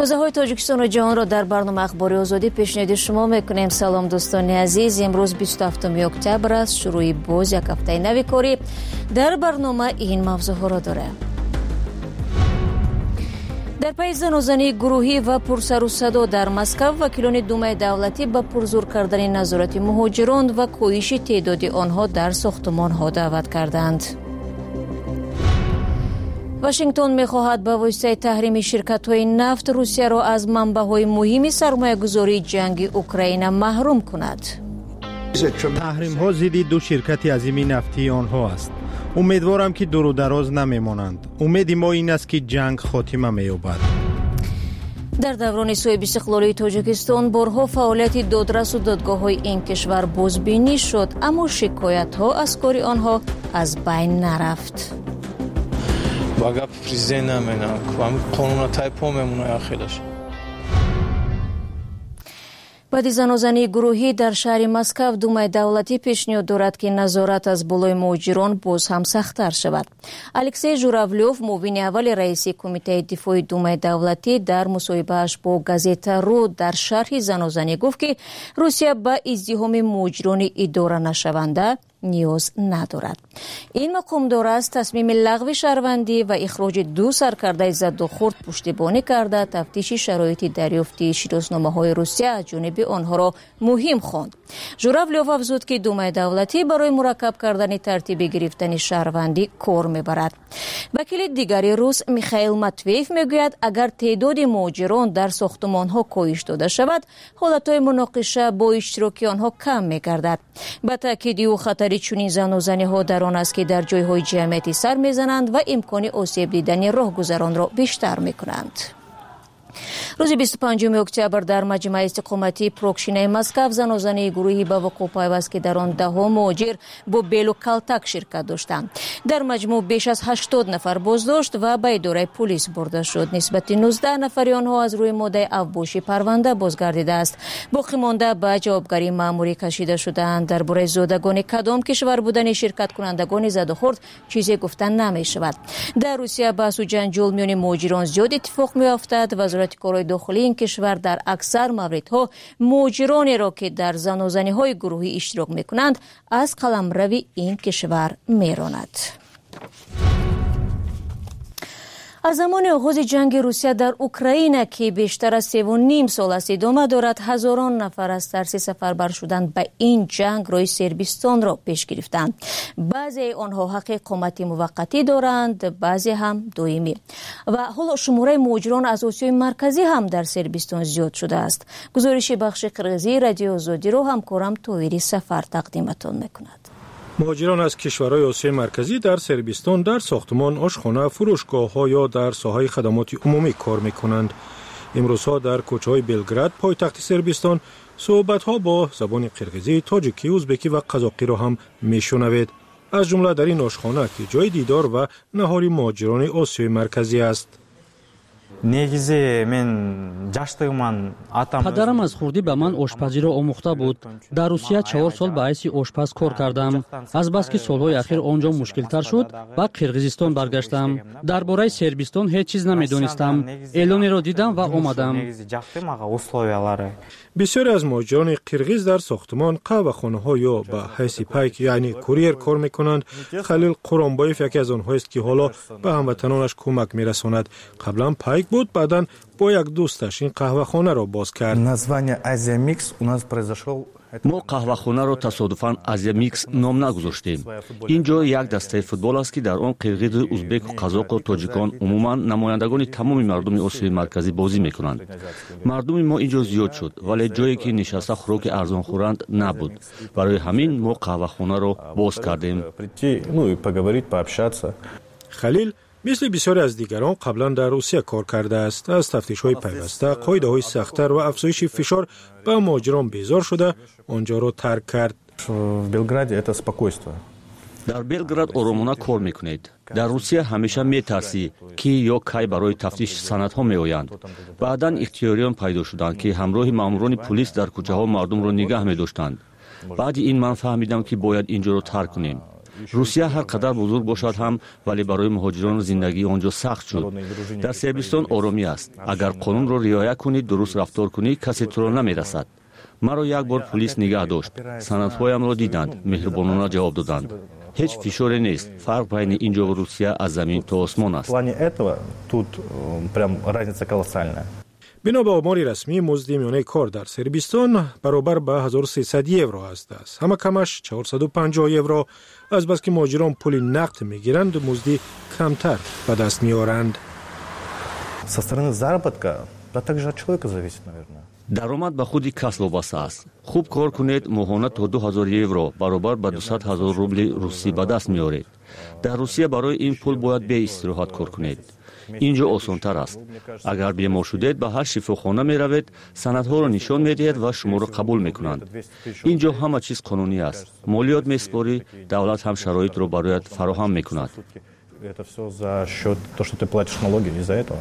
تازه‌های تاجیکستان و جهان را در برنامه اخبار آزادی پیشنهاد شما میکنیم. سلام دوستان عزیز، امروز 27 اکتبر است، شروع باز یک هفته نو کاری. در برنامه این موضوعات را داره: در پی زنازانی گروهی و پرسر و صدا در مسکو، وکیلان دومای دولتی به پرزور کردن نظارت مهاجران و کاهش تعداد آنها در ساختمان‌ها دعوت کردند. واشنگتن می‌خواهد با واسطه تحریم شرکت‌های نفت روسیه را از منبع‌های مهم سرمایه‌گذاری جنگ اوکراین محروم کند. تحریم‌ها ضد دو شرکت عظیم نفتی آنها است. امیدوارم که دور و دراز نمیمانند. امید ما این است که جنگ خاتمه می‌یابد. در دوران صاحب استقلالی تاجیکستان بارها فعالیت دادرس و دادگاه‌های این کشور بازبینی شد، اما شکایت‌ها از کار آنها از بین نرفت. باگا پرزیدنت نمی‌نام که قانون تایپو میمونه آخرش. بعد زنازانی گروهی در شهر مسکو، دومای دولتی پیشنهاد دارد که نظارت از بالای مهاجران باز هم سخت‌تر شود. الکسی ژوراولوف، معاون اول رئیس کمیته دفاع دومای دولتی، در مصاحبه‌اش با گازیت رو در شرح زنازانی گفت که روسیه با ازدحام مهاجران اداره نشونده نیاز ندارد. این مقام دار است تصمیم لغو شهروندی و اخراج دو سرکرده ضد و خرد پشتیبانی کرده تفتیش شرایط دریافت شناسنامه‌های روسیه از جانب آنها را مهم خواند. ژوراولوف افزود که دومای دولتی برای مرکب کردن ترتیب گرفتن شهروندی کار میبرد. وکیل دیگری روس میخائیل ماتویف میگوید اگر تعداد مهاجران در ساختمان‌ها کاهش داده شود، حالت‌های مناقشه با اشتراک آنها کم می‌گردد. با تاکید او خطر چنین زنازانی‌ها در آن است که در جای‌های جمعیتی سر می‌زنند و امکان آسیب دیدن راهگذران را بیشتر می‌کنند. روز 25 اکتبر در مجمع استقامتی پروکشینای مسکو زنازانی گروهی به وقوع پیوست که در آن ده‌ها مهاجر با بیل و کلتک شرکت داشتند. در مجموع بیش از 80 نفر بازداشت و به اداره پلیس برده شد. نسبت 19 نفر آنها از روی ماده افباشی پرونده بازگردیده است. باقی مانده به جوابگری مأموری کشیده شدند. درباره زادگان کدام کشور بودن شرکت کنندگان زدوخورد چیزی گفتن نمی شود. در روسیه بحث و جنجال میان مهاجران زیاد اتفاق میافتد. وزارت کارهای داخلی این کشور در اکثر موردها مهاجرانی را که در زنازانی‌های گروهی اشتراک می‌کنند از قلمرو این کشور می‌راند. از زمان آغاز جنگ روسیه در اوکراین که بیشتر از 3.5 سال است ادامه دارد، هزاران نفر از ترس سفربر شدن به این جنگ روی صربستان را پیش گرفتند. بعضی آنها حق اقامت موقتی دارند، بعضی هم دائمی. و حالا شماره مهاجران از آسیای مرکزی هم در صربستان زیاد شده است. گزارش بخش قرغیزی رادیو آزادی را همکارم تویری سفر تقدیمتان میکند. مهاجران از کشورهای آسیای مرکزی در صربستان در ساختمان، آشخانه، فروشگاه‌ها یا در ساحه خدمات عمومی کار می‌کنند. امروزها در کوچه‌های بلگراد، پایتخت صربستان، صحبت‌ها با زبان قرغیزی، تاجیکی، ازبکی و قزاقی را هم می‌شنوید. از جمله در این آشخانه که جای دیدار و نهاری مهاجران آسیای مرکزی است. پدرم از خردی به من آشپزی را آموخته بود. در روسیه 4 سال به حیث آشپز کار کردم. از بس که سالهای اخیر آنجا مشکل‌تر شد و قرغیزستان برگشتم. درباره صربستان هیچ چیز نمی‌دانستم. اعلانی را دیدم و آمدم. بسیاری از مهاجران قرغیز در ساختمان، قهوه‌خانه‌ها یا به حیث پیک یعنی کوریر کار می‌کنند. خلیل قرانبایف یکی از آنها است که حالا به هموطنانش کمک می‌رساند. قبلا پیک بود، بعداً با یک دوستش این قهوه‌خانه را باز کرد. ما قهوه‌خانه را تصادفاً آزیا میکس نام نگذاشتیم. اینجا یک دسته فوتبال است که در آن قرغیز، ازبک و قزاق و تاجیکان، عموماً نمایندگان تمام مردم آسیای مرکزی بازی می‌کنند. مردم ما اینجا زیاد شد، ولی جایی که نشسته خوراک ارزان خورند نبود. برای همین ما قهوه‌خانه را باز کردیم. خلیل مثل بسیاری از دیگران قبلا در روسیه کار کرده است. از تفتیش‌های پیوسته، قاعده‌های سخت‌تر و افزایش فشار به مهاجران بیزار شده آنجا را ترک کرد. در بلگراد آرامانه کار میکنید. در روسیه همیشه میترسی که یا کی برای تفتیش سندها میآیند. بعداً اختیاریان پیدا شدند که همراه ماموران پلیس در کوچه‌ها مردم را نگاه می‌داشتند. بعد این من فهمیدم که باید اینجا را ترک کنیم. русия ҳар қадар бузург бошад ҳам вале барои муҳоҷирон зиндагии он ҷо сахт шуд. дар сербистон оромӣ аст. агар қонунро риоя кунӣ, дуруст рафтор кунӣ, касе туро намерасад. маро як бор пулис нигаҳ дошт. санадҳоямро диданд, меҳрубонона ҷавоб доданд. ҳеҷ фишоре нест. фарқ байни ин ҷо ва русия аз замин то осмон аст. бино ба омори расмӣ музди миёнаи кор дар сербистон баробар ба 1300 евро ҳастааст. ҳама камаш 450 евро, азбаски муҳоҷирон пули нақд мегиранд, музди камтар ба даст меоранд. Со стороны заработка, да также от человека зависит, наверное. даромад ба худи кас вобаста аст. хуб кор кунед, моҳона то 2000 евро баробар ба 200 000 рубли русӣ ба даст меоред. дар русия барои ин пул бояд беистироҳат кор кунед. ин ҷо осонтар аст. агар бемор шудед, ба ҳар шифохона меравед, санадҳоро нишон медиҳед ва шуморо қабул мекунанд. ин ҷо ҳама чиз қонунӣ аст. молиёт меспорӣ, давлат ҳам шароитро барояд фароҳам мекунад. Это все за счет того, что ты платишь налоги из-за этого.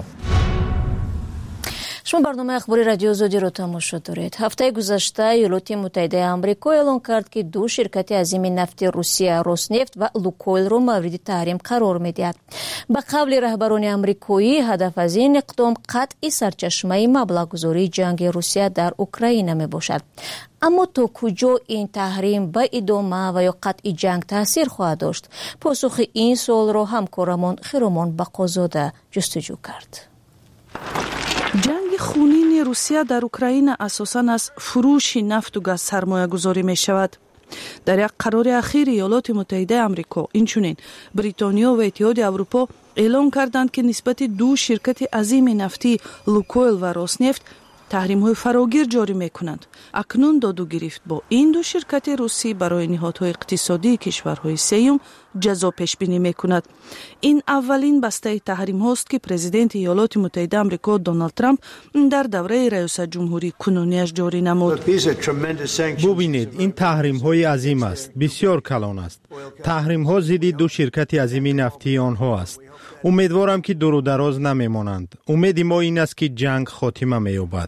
шумо барномаи ахбори радиои Озодиро тамошо доред. ҳафтаи гузашта Иёлоти Муттаҳидаи Амрико эълон кард, ки ду ширкати азими нафти Русия Роснефт ва Лукойлро мавриди таҳрим қарор медиҳад. ба қавли раҳбарони амрикоӣ, ҳадаф аз ин иқдом қатъи сарчашмаи маблағгузории ҷанги Русия дар Украина мебошад. аммо то куҷо ин таҳрим ба идома ва ё қатъи ҷанг таъсир хоҳад дошт? посухи ин суолро ҳамкорамон Хиромон Бақозода ҷустуҷӯ кард. ҷанги хунини Русия дар Украина асосан аз фурӯши нафту газ сармоягузорӣ мешавад. дар як қарори ахир Иёлоти Муттаҳидаи Амрико, инчунин Бритониё ва Иттиҳоди Аврупо эълон карданд, ки нисбати ду ширкати азими нафтӣ Лукойл ва Роснефт таҳримҳои фарогир ҷорӣ мекунанд. акнун доду гирифт бо ин ду ширкати русӣ барои ниҳодҳои иқтисодии кишварҳои сеюм ҷазо пешбинӣ мекунад. ин аввалин бастаи таҳримҳост, ки президенти Иёлоти Муттаҳидаи Амрико Доналд Трамп дар давраи раёсатҷумҳурии кунуниаш ҷорӣ намуд. бубинед, ин таҳримҳои азим аст, бисёр калон аст. таҳримҳо зидди ду ширкати азими нафтии онҳо аст. умедворам, ки дурудароз намемонанд. умеди мо ин аст, ки ҷанг хотима меёбад.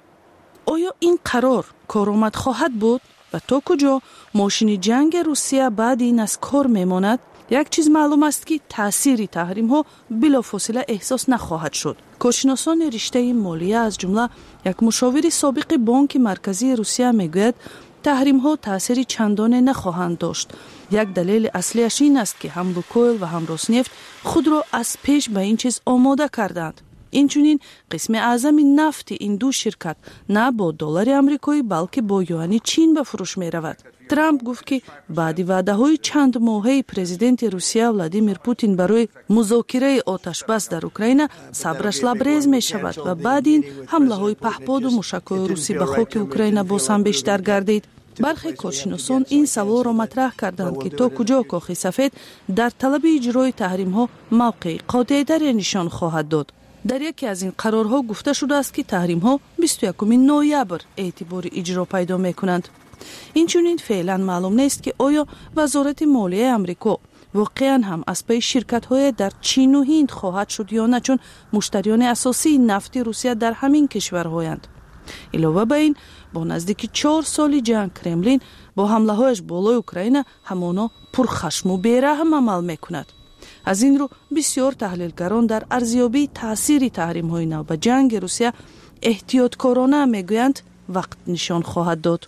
оё ин қарор коромад хоҳад буд? ва то куҷо мошини ҷанги Русия баъди ин аз кор мемонад? як чиз маълум аст, ки таъсири таҳримҳо билофосила эҳсос нахоҳад шуд. коршиносони риштаи молия, аз ҷумла як мушовири собиқи бонки марказии Русия мегӯяд, таҳримҳо таъсири чандоне нахоҳанд дошт. як далели аслияш ин аст, ки ҳам Лукойл ва ҳам Роснефт худро аз пеш ба ин чиз омода карданд. инчунин қисми аъзами нафти ин ду ширкат на бо доллари амрикоӣ, балки бо юани чин ба фурӯш меравад. Трамп гуфт, ки баъди ваъдаҳои чанд моҳаи президенти Русия Владимир Путин барои музокираи оташбас дар Украина сабраш лабрез мешавад ва баъди ин ҳамлаҳои паҳподу мушакҳои русӣ ба хоки Украина боз ҳам бештар гардид. бархе коршиносон ин саволро матраҳ карданд, ки то куҷо Кохи сафед дар талаби иҷрои таҳримҳо мавқеи қотеъдаре нишон хоҳад дод. дар яке аз ин қарорҳо гуфта шудааст, ки таҳримҳо 21 ноябр эътибори иҷро пайдо мекунанд. инчунин феълан маълум нест, ки оё вазорати молияи Амрико воқеан ҳам аз пайи ширкатҳое дар Чину Ҳинд хоҳад шуд ё на, чун муштариёни асосии нафти Русия дар ҳамин кишварҳоянд. илова ба ин, бо наздики 4 соли ҷанг Кремлин бо ҳамлаҳояш болои Украина ҳамоно пурхашму бераҳм амал мекунад. аз ин рӯ бисёр таҳлилгарон дар арзёбии таъсири таҳримҳои нав ба ҷанги Русия эҳтиёткорона мегӯянд, вақт нишон хоҳад дод.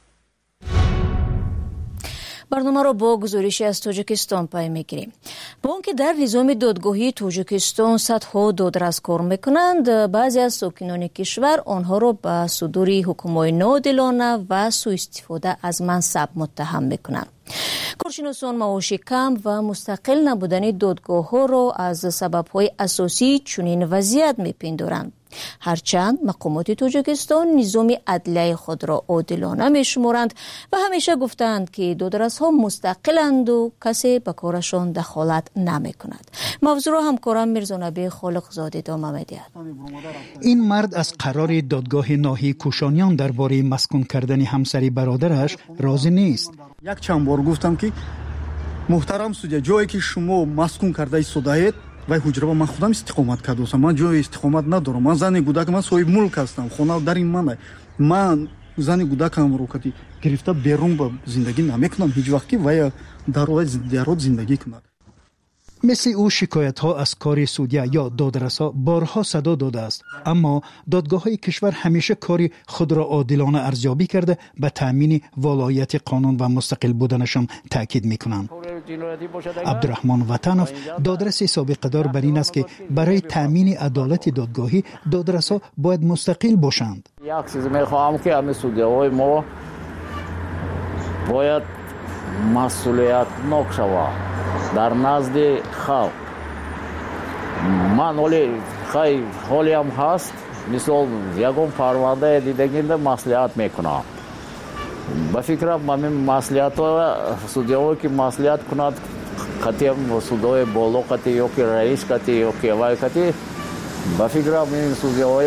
барномаро бо гузориши аз Тоҷикистон пай мегирем. бо он ки дар низоми додгоҳии Тоҷикистон садҳо додрас кор мекунанд, баъзе аз сокинони кишвар онҳоро ба судури ҳукмҳои ноодилона ва сӯистифода аз мансаб муттаҳам мекунанд. коршиносон маоши кам ва мустақил набудани додгоҳҳоро аз сабабҳои асосии чунин вазъият мепиндоранд. ҳарчанд мақомоти Тоҷикистон низоми адлияи худро одилона мешуморанд ва ҳамеша гуфтанд, ки додрасҳо мустақиланду касе ба корашон дахолат намекунад. мавзӯъро ҳамкорам Мирзонабии Холиқзодӣ идома медиҳад. ин мард аз қарори додгоҳи ноҳии Кушониён дар бораи маскун кардани ҳамсари бародараш розӣ нест. як чанд бор гуфтам, ки муҳтарам судя, ҷое ки шумо маскун карда истодаед, вай ҳуҷраба ман худам истиқомат кардосам. ман ҷои истиқомат надорам. ман зани гудак, ман соҳиб мулк ҳастам. хона дари ман. ман зани гудакам рукати гирифта берун ба зиндагӣ намекунам ҳеҷ вақт ки вая дар ои дарод зиндагӣ кунад. مثل او شکایت‌ها از کار سودیا یا دادرسا بارها صدا داده است، اما دادگاه‌های کشور همیشه کار خود را عادلانه ارزیابی کرده به تأمین ولایت قانون و مستقل بودنشان تاکید می‌کنند. عبدالرحمن وطنов دادرس سابقه دار بر این است که برای تأمین عدالت دادگاهی دادرسا باید مستقل باشند. یک چیز می‌خواهم که همه سودیاهای ما باید مسئولیتناک شوند در نزد خلق. من حالی هم هست مثل یکم پرونده دیدگینده مسئولیت میکنم. به فکرم من مسئولیت ها سودیاهایی که مسئولیت کند قطعی هم سودای بالا قطعی یا که رئیس قطعی یا که وای قطعی به فکرم این سودیاهای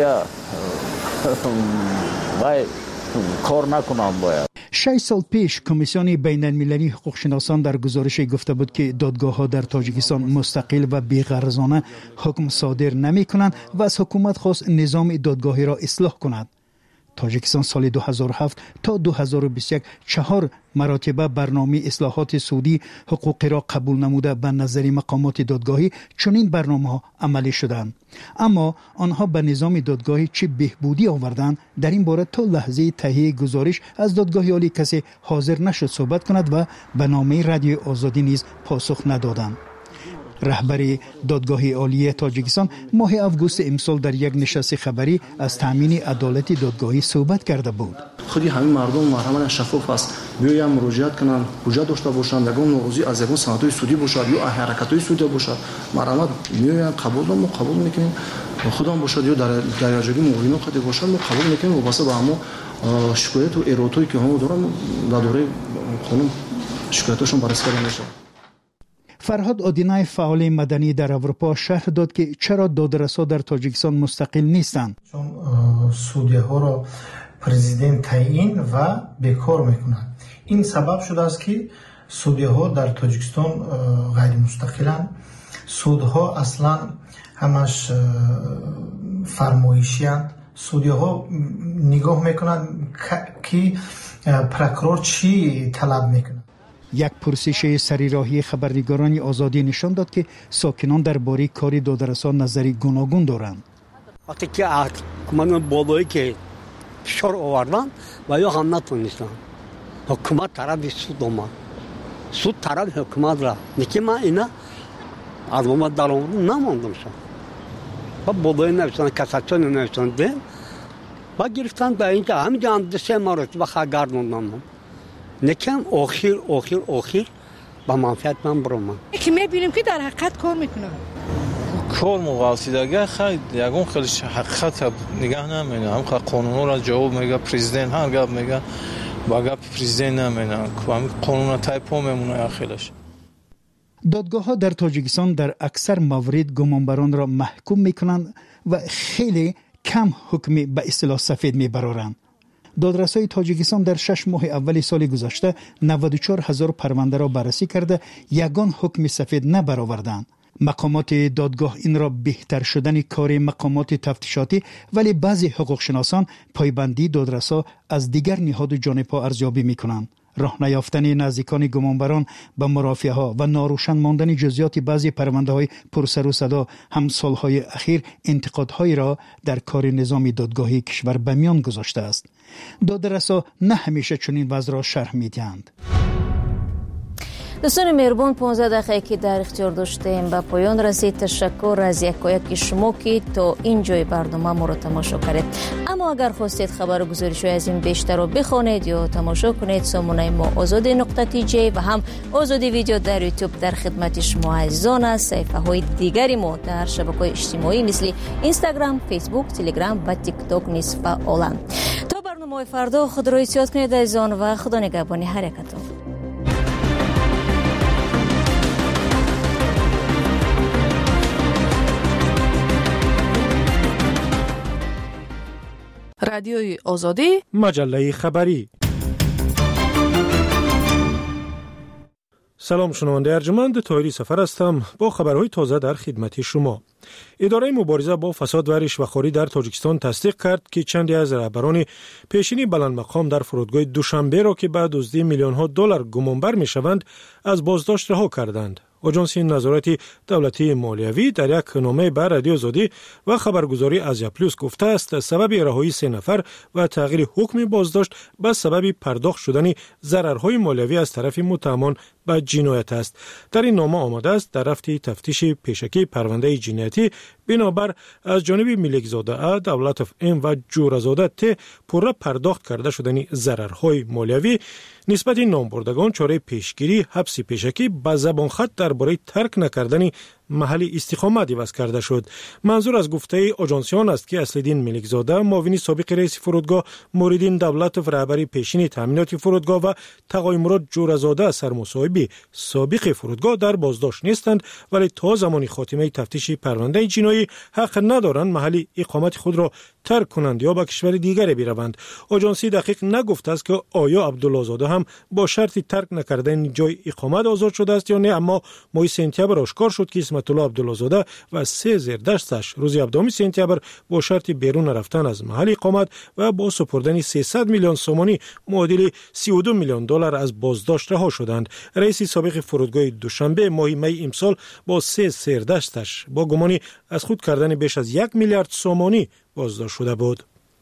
کار نکنم باید. 6 سال پیش کمیسیون بین المللی حقوق شناسان در گزارش گفته بود که دادگاه‌ها در تاجیکستان مستقل و بی‌غرضانه حکم صادر نمی‌کنند و از حکومت خواست نظام دادگاهی را اصلاح کند. تاجیکستان سال 2007 تا 2021 4 مراتبه برنامه اصلاحات سودی حقوقی را قبول نموده به نظر مقامات دادگاهی چنین برنامه‌ها عملی شدند، اما آنها به نظام دادگاهی چه بهبودی آوردند در این باره تا لحظه تهیه گزارش از دادگاه عالی کسی حاضر نشد صحبت کند و به نامه رادیو آزادی نیز پاسخ ندادند. رهبر دادگاه عالی تاجیکستان ماه آگوست امسال در یک نشست خبری از تامین عدالت دادگاهی صحبت کرده بود. خودی همین مردم مرحمت شفاف است، بیایم مراجعت کنند، حجت داشته باشند، یگان نوروزی از یگان سندهای سودی باشد یا حرکت‌های سودی باشد، مرحمت میایم قبول میکنیم، خودم باشد یا در دریاجگی موینو خاطر باشد ما قبول میکنیم و واسه به همو شکایت و ایرادایی که همو دارن در دوره قانون شکایتاشون بررسی کرده میشه. فرهاد آدینای فعال مدنی در اروپا شرح داد که چرا دادرسا در تاجیکستان مستقل نیستند. چون سودی‌ها را پرزیدنت تعیین و بیکار میکنند. این سبب شده است که سودی‌ها در تاجیکستان غیر مستقلند. سودها اصلا همش فرمایشی اند. سودی‌ها نگاه میکنند که پروکورور چی طلب میکنه. یک پرسش سریراهی خبرنگاران آزادی نشان داد که ساکنان درباره کار دادرسا نظری گوناگون دارند. وقتی که حکومت بالایی که فشار آوردن و یا هم نتونستن حکومت طرف سود آمد، سود طرف حکومت را نکی من اینا از حکومت در آوردن نماندم شد و بالایی نوشتن کساتون نوشتن ده و گرفتن به اینجا همینجا هم دسته ما رو و خواهگردوندن نکم آخر با منفعت من برام که میبینیم که در حقیقت کار میکنه کار مواصلگاه خیلی یگون خیلی حقیقت نگاه نمیکنه. هم قانون را جواب میگه پرزیدنت هر گپ میگه با گپ پرزیدنت نمیکنه، هم قانون تایپ میمونه خیلیش. دادگاه‌ها در تاجیکستان در اکثر موارد گمانبران را محکوم میکنند و خیلی کم حکمی به اصطلاح سفید میبرارند. دادرسای تاجیکستان در 6 ماه اول سال گذشته 94,000 پرونده را بررسی کرده یگان حکم سفید نبرآوردند. مقامات دادگاه این را بهتر شدن کار مقامات تفتیشاتی، ولی بعضی حقوق شناسان پایبندی دادرسا از دیگر نهاد جانب‌ها ارزیابی می‌کنند. راه نیافتن نزدیکان گمانبران به مرافعه‌ها و ناروشن ماندن جزئیات بعضی پرونده‌های پرسر و صدا هم سالهای اخیر انتقادهایی را در کار نظام دادگاهی کشور به میان گذاشته است. دادرسا نه همیشه چنین وضع را شرح می‌دهند. دوستان مهربان 15 دقیقه که در اختیار داشتیم به پایان رسید. تشکر از یکایک شما که تا اینجای برنامه ما رو تماشا کردید. اما اگر خواستید خبر و گزارش‌های از این بیشتر رو بخوانید یا تماشا کنید، سامانه ما azadi.tj و هم آزادی ویدیو در یوتیوب در خدمت شما عزیزان است. صفحه‌های دیگری ما در شبکه‌های اجتماعی مثل اینستاگرام، فیسبوک، تلگرام و تیک تاک نیز فعالند. تا برنامه فردا خود را احتیاط کنید عزیزان و خدا نگهبان حرکتتون. رادیوی آزادی، مجله خبری. سلام شنونده ارجمند، طاهری سفر هستم با خبرهای تازه در خدمت شما. اداره مبارزه با فساد و رشوه‌خوری در تاجیکستان تصدیق کرد که چندی از رهبران پیشینی بلند مقام در فرودگاه دوشنبه را که به دزدی میلیون‌ها دلار گمانبر می‌شوند از بازداشت رها کردند. آژانس نظارت دولتی مالیوی در یک نامه به رادیو آزادی و خبرگزاری آزیا پلوس گفته است سبب رهایی 3 نفر و تغییر حکم بازداشت به سبب پرداخت شدن ضررهای مالیوی از طرف متهمان به جنایت است. در این نامه آمده است در رفت تفتیش پیشکی پرونده جنایتی بنابر از جانب ملکزاده ا، دولتوف ام و جورزاده ت پوره پرداخت کرده شدن ضررهای مالیوی نسبت نامبردگان چاره پیشگیری حبس پیشکی به زبان خط درباره ترک نکردن محل استقامت عوض کرده شد. منظور از گفته آژانسیان است که اصلدین ملکزاده معاون سابق رئیس فرودگاه، موردین دولت رهبری پیشین تامینات فرودگاه و تقای مراد جورزاده سرمصاحب سابق فرودگاه در بازداشت نیستند، ولی تا زمان خاتمه تفتیش پرونده جنایی حق ندارند محل اقامت خود را ترک کنند یا به کشور دیگر بروند. آژانسی دقیق نگفته است که آیا عبدالله زاده هم با شرط ترک نکردن جای اقامت آزاد شده است یا نه، اما ماه سپتامبر آشکار شد که اسمت الله عبدالله زاده و 3 زیردستش روز 17 سپتامبر با شرط بیرون رفتن از محل اقامت و با سپردن 300 میلیون سومانی معادل 32 میلیون دلار از بازداشت رها شدند. رئیس سابق فرودگاه دوشنبه ماه می امسال با 3 زیردستش با گمانی از خود کردن بیش از 1 میلیارد سومانی بازداشت شده بود.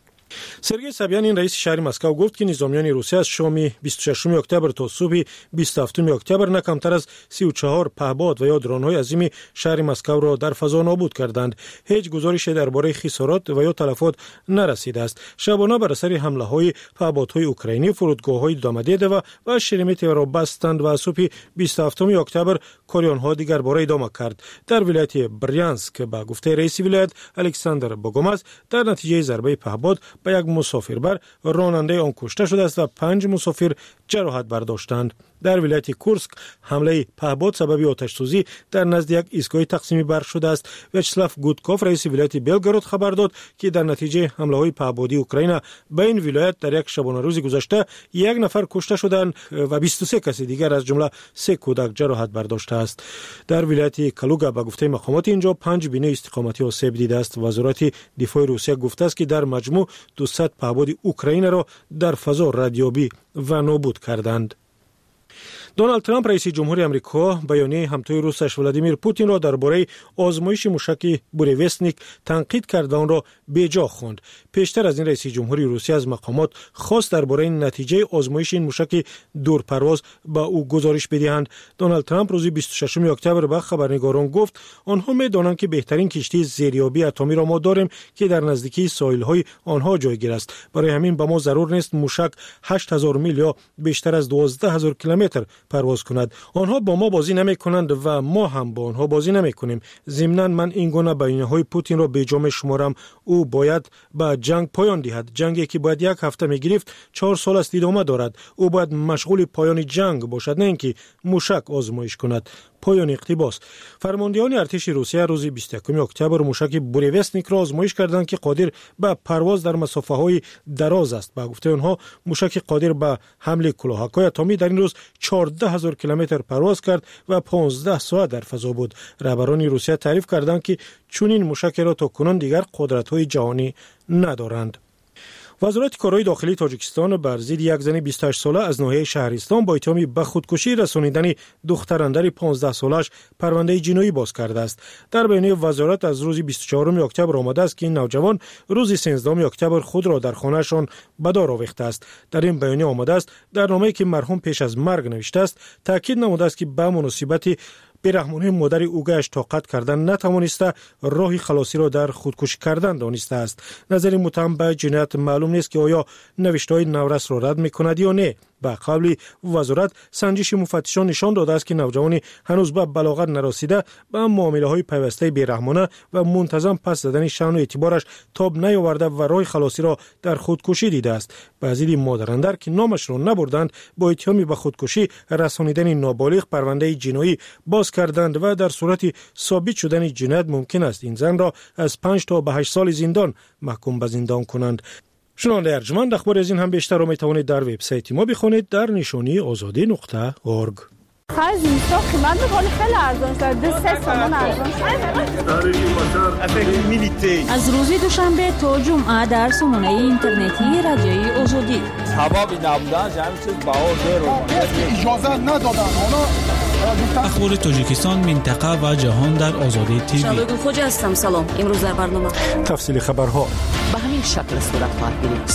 سرگئی سابیانین رئیس شهر مسکو گفت که نظامیان روسیه از شام 26 اکتبر تا صبح 27 اکتبر نه کمتر از 34 پهپاد و یا درون‌های عظیم شهر مسکو را در فضا نابود کردند. هیچ گزارشی درباره خسارات و یا تلفات نرسیده است. شبانه بر اثر حمله‌های پهپادهای اوکراینی فرودگاه‌های دامدیدو و شرمیتو را بستند و صبح 27 اکتبر کاریان‌ها دیگر باره ادامه کرد. در ولایت بریانسک به گفته رئیس ولایت الکساندر بوگوماز در نتیجه ضربه پهپاد به یک مسافربر راننده آن کشته شده است و 5 مسافر جراحت برداشتند. در ولایت کورسک حمله پهپاد سبب آتش‌سوزی در نزد یک ایستگاه تقسیم برق شده است. ویاچسلاف گودکوف رئیس ولایت بلگراد خبر داد که در نتیجه حمله‌های پهپادی اوکراین به این ولایت در یک شبانه روز گذشته 1 نفر کشته شدند و 23 کس دیگر از جمله 3 کودک جراحت برداشته است. در ولایت کالوگا به گفته مقامات اینجا 5 بینه استقامتی آسیب دیده است. وزارت دفاع روسیه گفته است که در مجموع 200 پهپاد اوکراین را در فضا ردیابی و نابود کردند. دونالد ترامپ رئیس جمهوری آمریکا بیانیه همتای روسش ولادیمیر پوتین را درباره آزمایش موشک بوریوستنیک تنقید کرده آن را بیجا خواند. پیشتر از این رئیس جمهوری روسیه از مقامات خواست درباره نتیجه آزمایش این موشک دورپرواز با او گزارش بدهند. دونالد ترامپ روز 26 اکتبر به خبرنگاران گفت آنها می‌دانند که بهترین کشتی زیریابی اتمی را ما داریم که در نزدیکی ساحل‌های آنها جایگیر است. برای همین به ما ضرور نیست موشک 8000 میل یا بیشتر از 12000 کیلومتر پرواز کند. آنها با ما بازی نمی کنند و ما هم با آنها بازی نمی کنیم. ضمناً من این گونه بیانیه‌های پوتین را بیجا می‌شمارم. او باید به جنگ پایان دهد. جنگی که باید 1 هفته می‌گرفت 4 سال است ادامه دارد. او باید مشغول پایان جنگ باشد، نه اینکه موشک آزمایش کند. پایان اقتباس. فرماندهان ارتش روسیه روز 21 اکتبر موشک بوریوستنیک را آزمایش کردند که قادر به پرواز در مسافه‌های دراز است. با گفته آنها موشک قادر به حمل کلاهک‌های اتمی در این روز 14000 کیلومتر پرواز کرد و 15 ساعت در فضا بود. رهبران روسیه تعریف کردند که چنین موشکی را تاکنون دیگر قدرت‌های جهانی ندارند. وزارت کارهای داخلی تاجیکستان بر ضد یک زن 28 ساله از ناحیه شهرستان با اتهام به خودکشی رسانیدن دختراندر 15 سالش پرونده جنایی باز کرده است. در بیانیه وزارت از روز 24 اکتبر آمده است که این نوجوان روز 13 اکتبر خود را در خانه‌شان به دار آویخته است. در این بیانیه آمده است در نامه‌ای که مرحوم پیش از مرگ نوشته است تاکید نموده است که به مناسبت بیرحمانه مادر اوگه‌اش طاقت کردن نتوانسته راه خلاصی را در خودکشی کردن دانسته است. نظر متهم به جنایت معلوم نیست که آیا نوشته‌های نورس را رد می‌کند یا نه. به قول وزارت سنجش مفتشان نشان داده است که نوجوان هنوز به بلاغت نرسیده به معامله‌های پیوسته بیرحمانه و منتظم پس زدن شأن و اعتبارش تاب نیاورده و راه خلاصی را در خودکشی دیده است. بعضی مادراندر که نامش را نبردند با اتهام به خودکشی رسانیدن نابالغ پرونده جنایی باز کردند و در صورت ثابت شدن جنایت ممکن است این زن را از 5 تا به 8 سال زندان محکوم به زندان کنند. شنونده ارجمند، اخبار از این هم بیشتر را می توانید در وبسایت ما بخوانید در نشانی azadi.org. خرج اینستا قیمت میکنه خیلی ارزان شد 2-3 تومان ارزان شد. از روز دوشنبه تا جمعه در سامانه اینترنتی رادیوی آزادی سبب نبودن همین چیز بهار اجازه ندادن اخبار تاجیکستان منطقه و جهان در آزادی تیوی. شبگون خوج هستم. سلام. امروز در برنامه تفصیل خبرها به همین شکل صورت خواهد گرفت.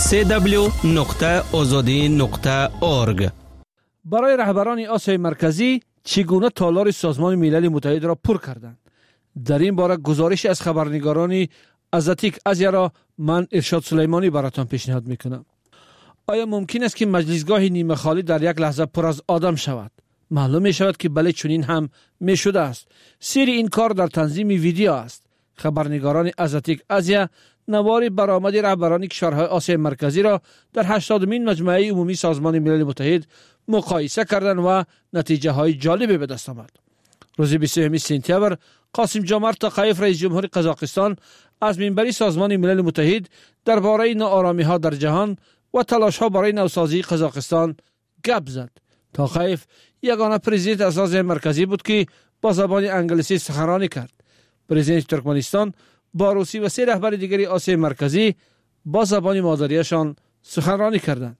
www.azadi.org. برای رهبران آسیای مرکزی چگونه تالار سازمان ملل متحد را پر کردند؟ در این باره گزارش از خبرنگاران ازاتیک آزیا را من ارشاد سلیمانی براتان پیشنهاد میکنم. آیا ممکن است که مجلسگاه نیمه خالی در یک لحظه پر از آدم شود؟ معلوم می شود که بله چنین هم می شده است. سیر این کار در تنظیم ویدیو است. خبرنگاران ازاتیک آزیا نوار برآمد رهبران کشورهای آسیای مرکزی را در 80مین مجمع عمومی سازمان ملل متحد مقایسه کردند و نتیجه های جالبی به دست آمد. روز 23 سپتامبر قاسم جمعت تقایف رئیس جمهور قزاقستان از منبر سازمان ملل متحد درباره ناآرامی ها در جهان و تلاش ها برای نوسازی قزاقستان گپ زد. تقایف یگانه پرزیدنت از آسیای مرکزی بود که با زبان انگلیسی سخنرانی کرد. پرزیدنت ترکمنستان با روسی و 3 رهبر دیگری آسیای مرکزی با زبان مادریشان سخنرانی کردند.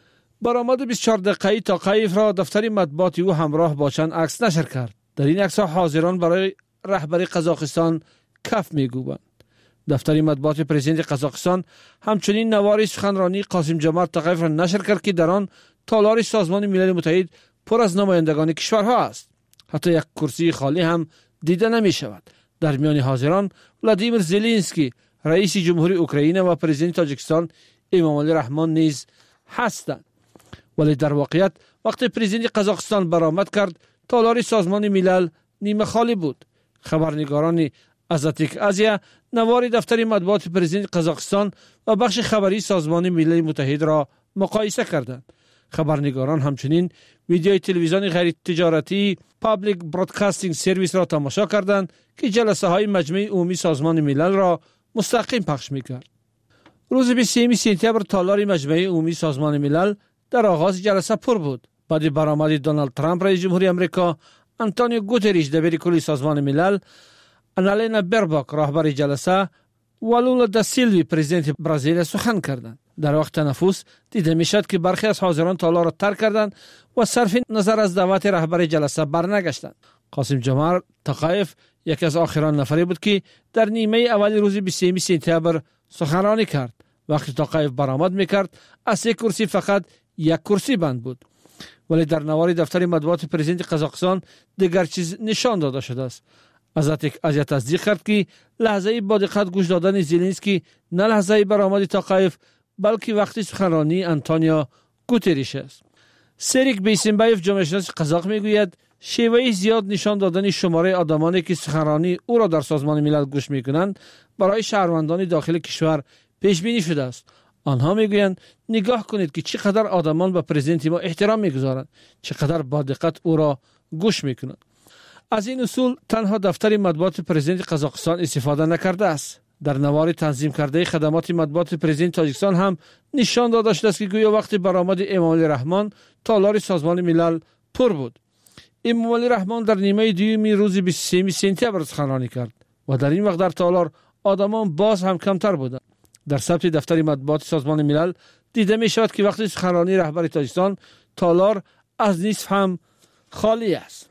برآمد 24 دقیقه‌ای تقایف را دفتر مطبوعات او همراه با چند عکس نشر کرد. در این عکس‌ها حاضران برای رهبری قزاقستان کف می‌گویند. دفتر مطبوعات پرزیدنت قزاقستان همچنین نوار سخنرانی قاسم جمعت تقایف را نشر کرد که در آن تالار سازمان ملل متحد پر از نمایندگان کشورها است. حتی یک کرسی خالی هم دیده نمی‌شود. در میان حاضران ولادیمیر زلنسکی رئیس جمهوری اوکراین و پرزیدنت تاجیکستان امامعلی رحمان نیز هستند. ولی در واقعیت وقتی پرزیدنت قزاقستان برآمد کرد تالار سازمان ملل نیمه خالی بود. خبرنگاران ازاتیک آزیا نوار دفتر مطبوعات پرزیدنت قزاقستان و بخش خبری سازمان ملل متحد را مقایسه کردند. خبرنگاران همچنین ویدیوی تلویزیون غیر تجارتی پابلیک برادکاستینگ سرویس را تماشا کردند که جلسه های مجمع عمومی سازمان ملل را مستقیم پخش می‌کرد. روز 23 سپتامبر تالار مجمع عمومی سازمان ملل در آغاز جلسه پر بود. بعد برآمد دونالد ترامپ رئیس جمهوری آمریکا، آنتونیو گوتریش دبیر کلی سازمان ملل، آنالینا برباک رهبر جلسه و لولا دا سیلوی پرزیدنت برزیل سخن کردند. در وقت تنفس دیده میشد که برخی از حاضران تالار را ترک کردند و صرف نظر از دعوت رهبر جلسه برنگشتند. قاسم جمعت تقایف یکی از آخرین نفری بود که در نیمه اول روز 23 سپتامبر سخنرانی کرد. وقتی تقایف برآمد میکرد از 3 کرسی فقط 1 کرسی بند بود. ولی در نوار دفتر مطبوعات پرزیدنت قزاقستان دیگر چیز نشان داده شده است. ازاتیک آزیا تصدیق کرد که لحظه با دقت گوش دادن زلنسکی نه لحظه برآمد تقایف بلکه وقتی سخنرانی آنتونیو گوتریش است. سریک بیسنبایف جامعه شناس قزاق میگوید شیوه زیاد نشان دادن شماره آدمانی که سخنرانی او را در سازمان ملل گوش میکنند برای شهروندان داخل کشور پیش بینی شده است. آنها میگویند نگاه کنید که چقدر آدمان به پرزیدنت ما احترام میگذارند، چقدر با دقت او را گوش میکنند. از این اصول تنها دفتر مطبوعات پرزیدنت قزاقستان استفاده نکرده است. در نوار تنظیم کرده خدمات مطبوعات پرزیدنت تاجیکستان هم نشان داده شده است که گویا وقتی برآمد امامعلی رحمان تالار سازمان ملل پر بود. امامعلی رحمان در نیمه دوم روز 23 سپتامبر سخنرانی کرد و در این وقت در تالار آدمان باز هم کمتر بودند. در ثبت دفتر مطبوعات سازمان ملل دیده می شود که وقتی سخنرانی رهبر تاجیکستان تالار از نصف هم خالی است.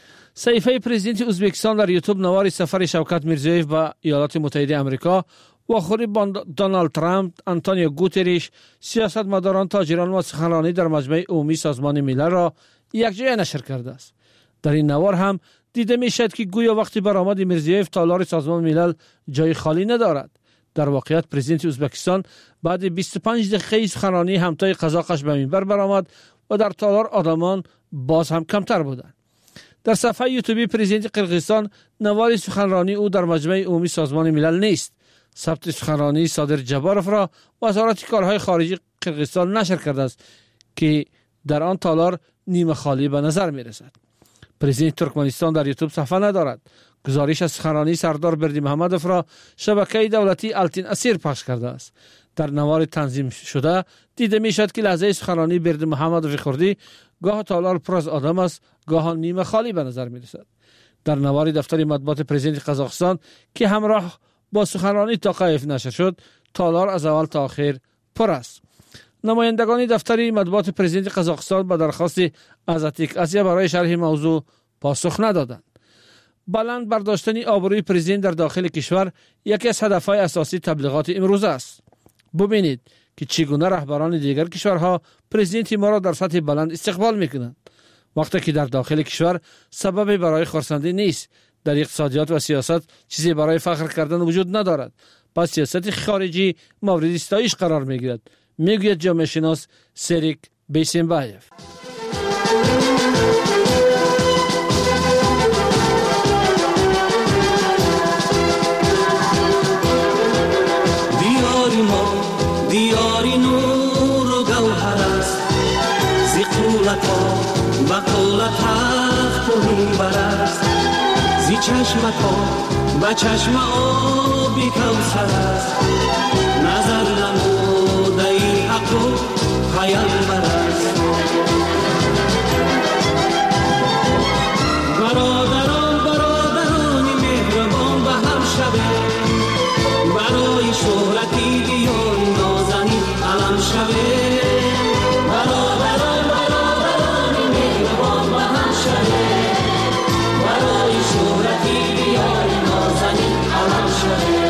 صحیفه پرزیدنت ازبکستان در یوتیوب نوار سفر شوکت میرزیویف به ایالات متحده آمریکا و خوری دونالد ترامپ، آنتونیو گوتریش، سیاستمداران، تاجران و سخنرانی در مجمع عمومی سازمان ملل را یکجای نشر کرده است. در این نوار هم دیده می شود که گویا وقتی برآمد میرزیویف تالار سازمان ملل جای خالی ندارد. در واقعیت پرزیدنت ازبکستان بعد 25 دقیقه سخنرانی همتای قزاقش به منبر برآمد و در تالار آدمان باز هم کمتر بودند. در صفحه یوتیوبی پرزیدنت قرقیزستان نوار سخنرانی او در مجمع عمومی سازمان ملل نیست. ثبت سخنرانی صادر جباروف را وزارت کارهای خارجی قرقیزستان نشر کرده است که در آن تالار نیمه خالی به نظر می رسد. پرزیدنت ترکمنستان در یوتیوب صفحه ندارد. گزارش از سخنرانی سردار بردیمحمدوف را شبکه دولتی التین اسیر پخش کرده است. در نوار تنظیم شده دیده می شد که لحظه سخنرانی بردیمحمدوف کردی گاه تالار پر از آدم است، گاه نیمه خالی به نظر می رسد. در نوار دفتر مطبوعات پرزیدنت قزاقستان که همراه با سخنرانی توقیف نشر شد، تالار از اول تا آخر پر است. نمایندگان دفتر مطبوعات پرزیدنت قزاقستان به درخواست ازاتیک آسیا برای شرح موضوع پاسخ ندادند. بلند برداشتن آبروی پرزیدنت در داخل کشور یکی از هدفهای اساسی تبلیغات امروز است. ببینید که چگونه رهبران دیگر کشورها پرزیدنت ما را در سطح بلند استقبال میکنند، وقتی که در داخل کشور سبب برای خرسندی نیست. در اقتصادیات و سیاست چیزی برای فخر کردن وجود ندارد. پس سیاست خارجی مورد ستایش قرار میگیرد، میگوید جامعه شناس سریک بیسیمبایف. دیاری نور و گوهر است، زی قولت ها و قولت تخت و میبر است، زی چشم ها و چشم آبی کوثر است، نظر نموده ای حق و پیامبر است. برادران مهربان به هم شبه، برای شهرتی دیاری نازنی علم شبه. برادران مهربان به هم شبه، برای شهرتی دیاری نازنی علم شبه.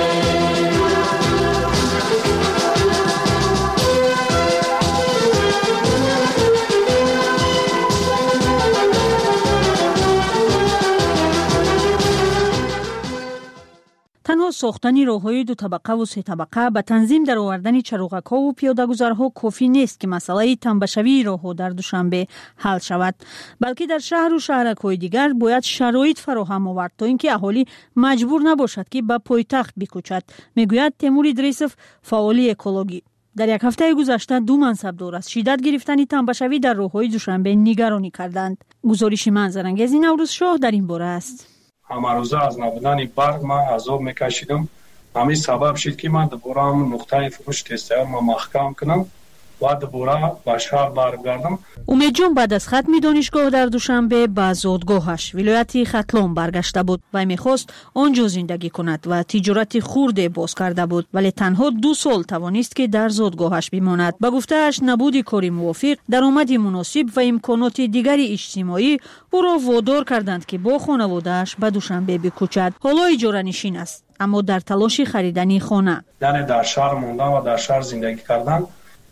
تنها ساختن راههای دو طبقه و سه طبقه به تنظیم در آوردن چراغک‌ها و پیاده‌گذرها کافی نیست که مسئله تنبشوی راهها در دوشنبه حل شود، بلکه در شهر و شهرک‌های دیگر باید شرایط فراهم آورد تا اینکه اهالی مجبور نباشد که به پایتخت بکوچد، میگوید تیمور ادریسوف، فعال اکولوژی. در یک هفته گذشته 2 منصبدار از شدت گرفتن تنبشوی در راههای دوشنبه نگرانی کردند. گزارش منظرانگیز نوروز شاه در این باره است. همه روزه از نبودن برق من عذاب میکشیدم. همین سبب شد که من دوباره همون نقطه فروش تستیار ما محکم کنم و دوباره به شهر برگردم. امید جان بعد از ختم دانشگاه در دوشنبه به زادگاهش ولایت ختلان برگشته بود و میخواست آنجا زندگی کند و تجارت خرد باز کرده بود، ولی تنها 2 سال توانست که در زادگاهش بماند. به گفته‌اش نبود کاری موافق، درآمد مناسب و امکانات دیگر اجتماعی او را وادار کردند که با خانواده‌اش به دوشنبه بکوچد. حالا اجاره نشین است، اما در تلاش خریدن خانه. یعنی در شهر موندن و در شهر زندگی کردن،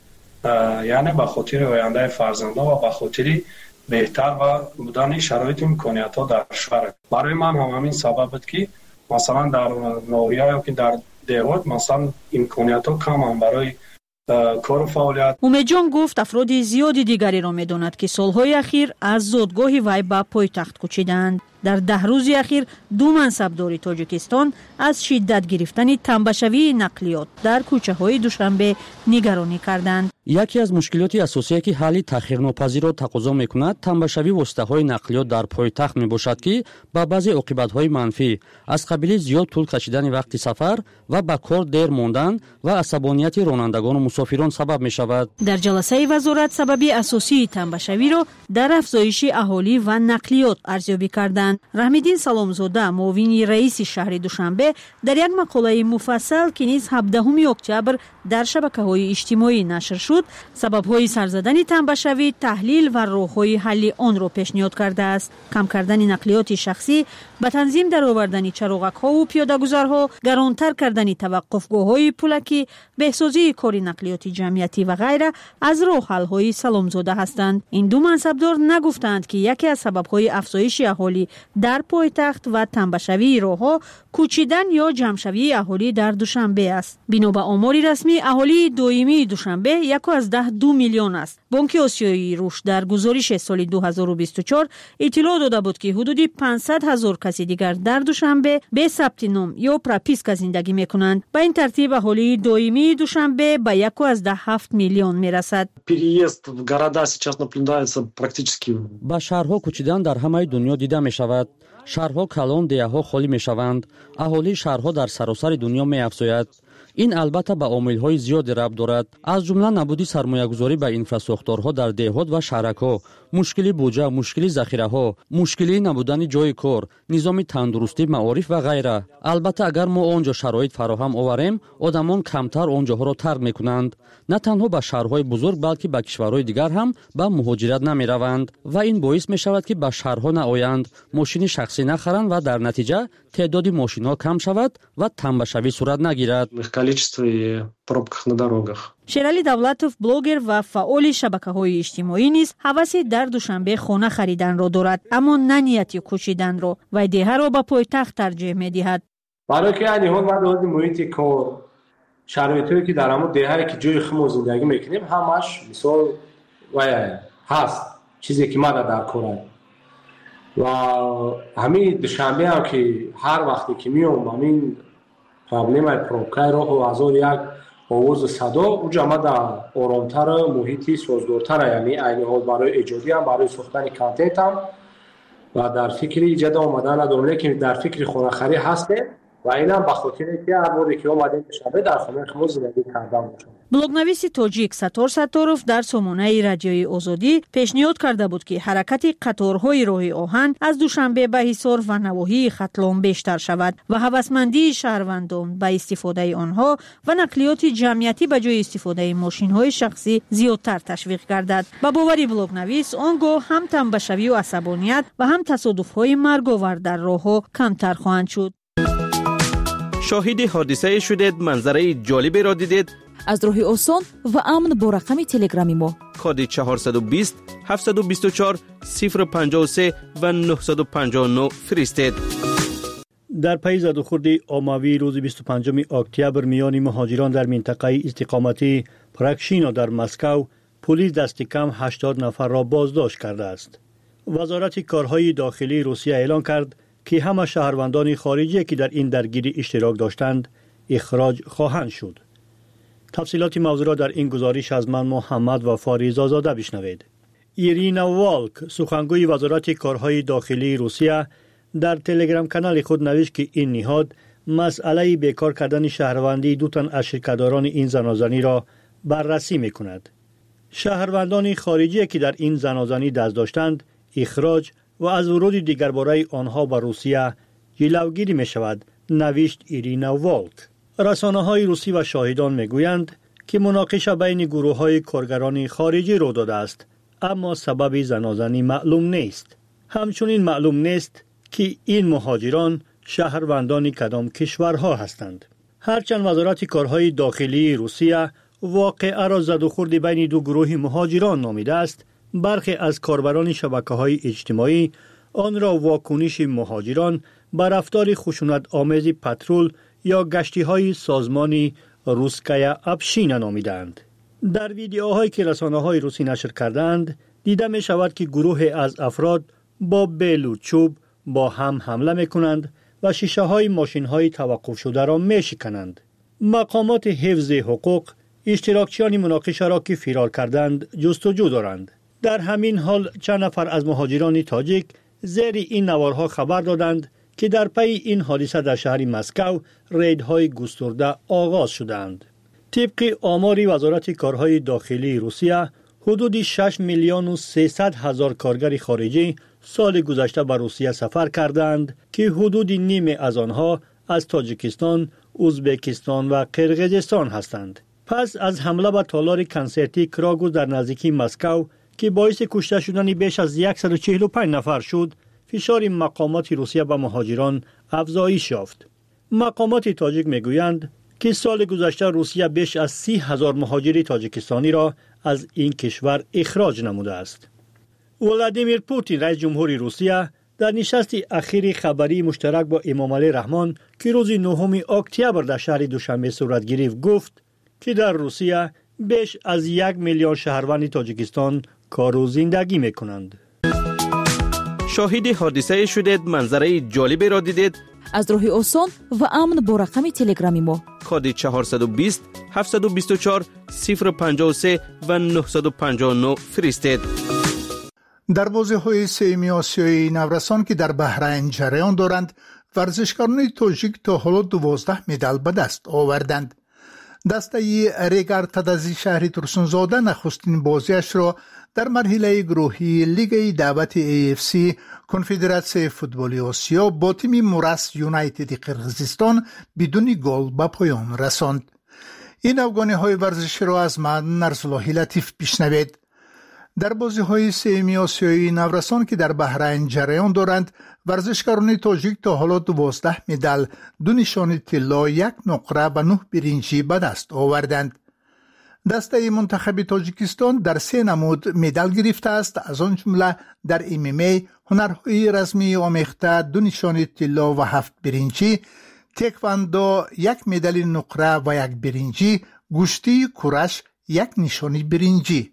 یعنی به خاطر آینده فرزندان و به خاطر بهتر و بودن شرایط امکانیت‌ها در شهر. برای من هم همین سبب بود که مثلا در ناحیه یا که در دیهات مثلا امکانیت‌ها کم هم برای کار و فعالیت. امید جان گفت افراد زیادی دیگری را می‌داند که سالهای اخیر از زادگاه وی به پایتخت کوچیدند. در 10 روز اخیر 2 منصبدار تاجیکستان از شدت گرفتن تنبشوی نقلیات در کوچه‌های دوشنبه نگرانی کردند. یکی از مشکلات اساسی که حل تأخیرناپذیر را تقاضا می‌کند تنبشوی واسطه‌های نقلیات در پایتخت میباشد که با بعضی عاقبت‌های منفی از قبیل زیاد طول کشیدن وقت سفر و به کار دیر ماندن و عصبانیت رانندگان و مسافران سبب می‌شود. در جلسه وزارت سبب اساسی تنبشوی را در افزایش اهالی و نقلیات ارزیابی کردند. رحمدین سلامزاده، معاون رئیس شهر دوشنبه، در یک مقاله مفصل که نیز 17 اکتبر در شبکه‌های اجتماعی نشر شد، سبب‌های سرزدن تنبشوی، تحلیل و راه‌های حل آن را پیشنهاد کرده است. کم کردن نقلیات شخصی، به تنظیم در آوردن چراغک‌ها و پیاده‌گذرها، گرانتر کردن توقفگاه‌های پولکی، بهسازی کار نقلیات جمعیتی و غیره از راه حل‌های سلامزاده هستند. این 2 منصبدار نگفتند که یکی از سبب‌های افزایش اهالی در پایتخت و تنبشوی راهها کوچیدن یا جمعشوی اهالی در دوشنبه است. بنا به آمار رسمی اهالی دائمی دوشنبه 1.2 میلیون است. بانک آسیایی رشد در گزارش سال 2024 اطلاع داده بود که حدود 500,000 کسی دیگر در دوشنبه به ثبت نام یا پراپیسکا زندگی میکنند. به این ترتیب اهالی دائمی دوشنبه به 1.7 میلیون میرسد. با شهرها کوچیدن در همه دنیا دیده می شود. شهرها کلان، دیه‌ها خالی می شوند. اهالی شهرها در سراسر دنیا می افزاید. این البته به عامل‌های زیادی ربط دارد. از جمله نبودی سرمایه‌گذاری به اینفراستراکچورها در دهات و شهرک‌ها، مشکلی بودجه، مشکلی ذخیره‌ها، مشکلی نبودن جای کار، نظام تندرستی، معارف و غیره. البته اگر ما آنجا شرایط فراهم آوریم، آدمان کمتر آنجاها را ترک می‌کنند. نه تنها به شهرهای بزرگ بلکه به کشورهای دیگر هم به مهاجرت نمی‌روند و این باعث می‌شود که به شهرها نآیند، ماشین شخصی نخرند و در نتیجه تعداد ماشین‌ها کم شود و تنبشوی صورت نگیرد. شیرالی دولتوف بلوگر و فعال شبکه‌های اجتماعی نیز هوس در دوشنبه خانه خریدن را دارد، اما نه نیتی کوچیدن را و دیه را به پایتخت ترجیح می‌دهد. برای که این حال بعد از محیط کار شرایطی که در همون دیه که جای خودمون زندگی می‌کنیم همش مثال و هست چیزی که ما در کارم و همین دوشنبه هم که هر وقتی که میام همین پرابلم پروبکای راه و هزار یک آواز صدا اونجا ما در آرامتر محیطی سازگارتر، یعنی این حال برای ایجادی هم برای ساختن کانتنت هم و در فکر ایجاد آمدن ندارم، لیکن در فکر خانه خری هسته و این هم بخاطر که هر باری که آمدیم دوشنبه در خانه خود زندگی کردم باشم. بلوگنویس تاجیک ستار ستاروف در سامانه رادیوی آزادی پیشنهاد کرده بود که حرکت قطارهای راه آهن از دوشنبه به حصار و نواحی ختلام بیشتر شود و هوسمندی شهروندان به استفاده آنها و نقلیات جمعیتی به جای استفاده ماشین‌های شخصی زیادتر تشویق گردد. با باور بلوگنویس آنگاه هم تنبشوی و عصبانیت و هم تصادف‌های مرگ‌آور در راه‌ها کمتر خواهند شد. شاهد حادثه شدید، منظره جالبی را دیدید؟ از راه آسان و امن با رقم تلگرامی ما کد 420 724 053 و 959 فرستید. در پی زدوخورد آموی روز 25 اکتبر میان مهاجران در منطقه استقامتی پراکشینا در مسکو، پلیس دست کم 80 نفر را بازداشت کرده است. وزارت کارهای داخلی روسیه اعلام کرد که همه شهروندان خارجی که در این درگیری اشتراک داشتند اخراج خواهند شد. تفصیلات موضوع را در این گزارش از من محمد و فاریز آزاده بشنوید. ایرینا والک، سخنگوی وزارت کارهای داخلی روسیه، در تلگرام کانال خود نوشت که این نهاد مسئله بیکار کردن شهروندی دو تن از شرکت‌داران این زنازنی را بررسی می‌کند. شهروندان خارجی که در این زنازنی دست داشتند اخراج و از ورود دیگر برای آنها به روسیه جلوگیری می‌شود، نوشت ایرینا والک. رسانه‌های روسی و شاهدان می‌گویند که مناقشه بین گروه‌های کارگران خارجی رخ داده است، اما سبب زنازنی معلوم نیست. همچنین معلوم نیست که این مهاجران شهروندان کدام کشورها هستند. هرچند وزارت کارهای داخلی روسیه واقعه را زدوخورد بین دو گروه مهاجران نامیده است، برخی از کاربران شبکه‌های اجتماعی آن را واکنش مهاجران بر رفتار خشونت آمیز پترول یا گشتی‌های سازمانی روسکایا ابشینا نامیدند. در ویدیوهایی که رسانه‌های روسی نشر کردند دیده می شود که گروه از افراد با بیل و چوب با هم حمله می کنند و شیشه های ماشین های توقف شده را می شکنند. مقامات حفظ حقوق اشتراکچیان مناقشه را که فرار کردند جستجو دارند. در همین حال چند نفر از مهاجران تاجیک زیر این نوارها خبر دادند که در پی این حادثه در شهر مسکو ریدهای گسترده آغاز شدند. طبق آمار وزارت کارهای داخلی روسیه، حدود 6 میلیون و 300 هزار کارگر خارجی سال گذشته به روسیه سفر کردند که حدود نیم از آنها از تاجیکستان، ازبکستان و قرقیزستان هستند. پس از حمله به تالار کنسرتی کراگوس در نزدیکی مسکو که باعث کشته شدن بیش از 145 نفر شد، فشار مقامات روسیه به مهاجران افزایش یافت. مقامات تاجیک میگویند که سال گذشته روسیه بیش از 30,000 مهاجر تاجیکستانی را از این کشور اخراج نموده است. ولادیمیر پوتین رئیس جمهوری روسیه در نشست اخیر خبری مشترک با امامعلی رحمان که روز 9 اکتبر در شهر دوشنبه صورت گرفت گفت که در روسیه بیش از 1 میلیون شهروند تاجیکستان کار و زندگی میکنند. شاهد حادثه شدید، منظره جالبی را دیدید؟ از راه آسان و امن با رقم تلگرامی ما کد 420 724 053 و 959 فرستید. در بازی‌های سهمی آسیایی نورسان که در بحرین جریان دارند، ورزشکاران تاجیک تا حالا 12 مدال به دست آوردند. دسته ریگر تدازی شهری ترسونزاده نخستین بازیش را در مرحله گروهی لیگ دعوت AFC کنفدراسیون فوتبال آسیا با تیم موراس یونایتد قرقیزستان بدون گل به پایان رساند. این افغانی‌های ورزشی را از من نرسل‌الله لطیف بشنوید. در بازی‌های سهمی آسیایی نورسان که در بحرین جریان دارند، ورزشکاران تاجیک تا حالا 12 مدال، 2 نشان طلا، 1 نقره و 9 برنجی به دست آوردند. دسته منتخب تاجیکستان در 3 نمود مدال گرفته است، از آن جمله در MMA هنرهای رزمی آمیخته 2 نشان طلا و 7 برنجی، تکواندو 1 مدال نقره و 1 برنجی، گوشتی کورش 1 نشان برنجی.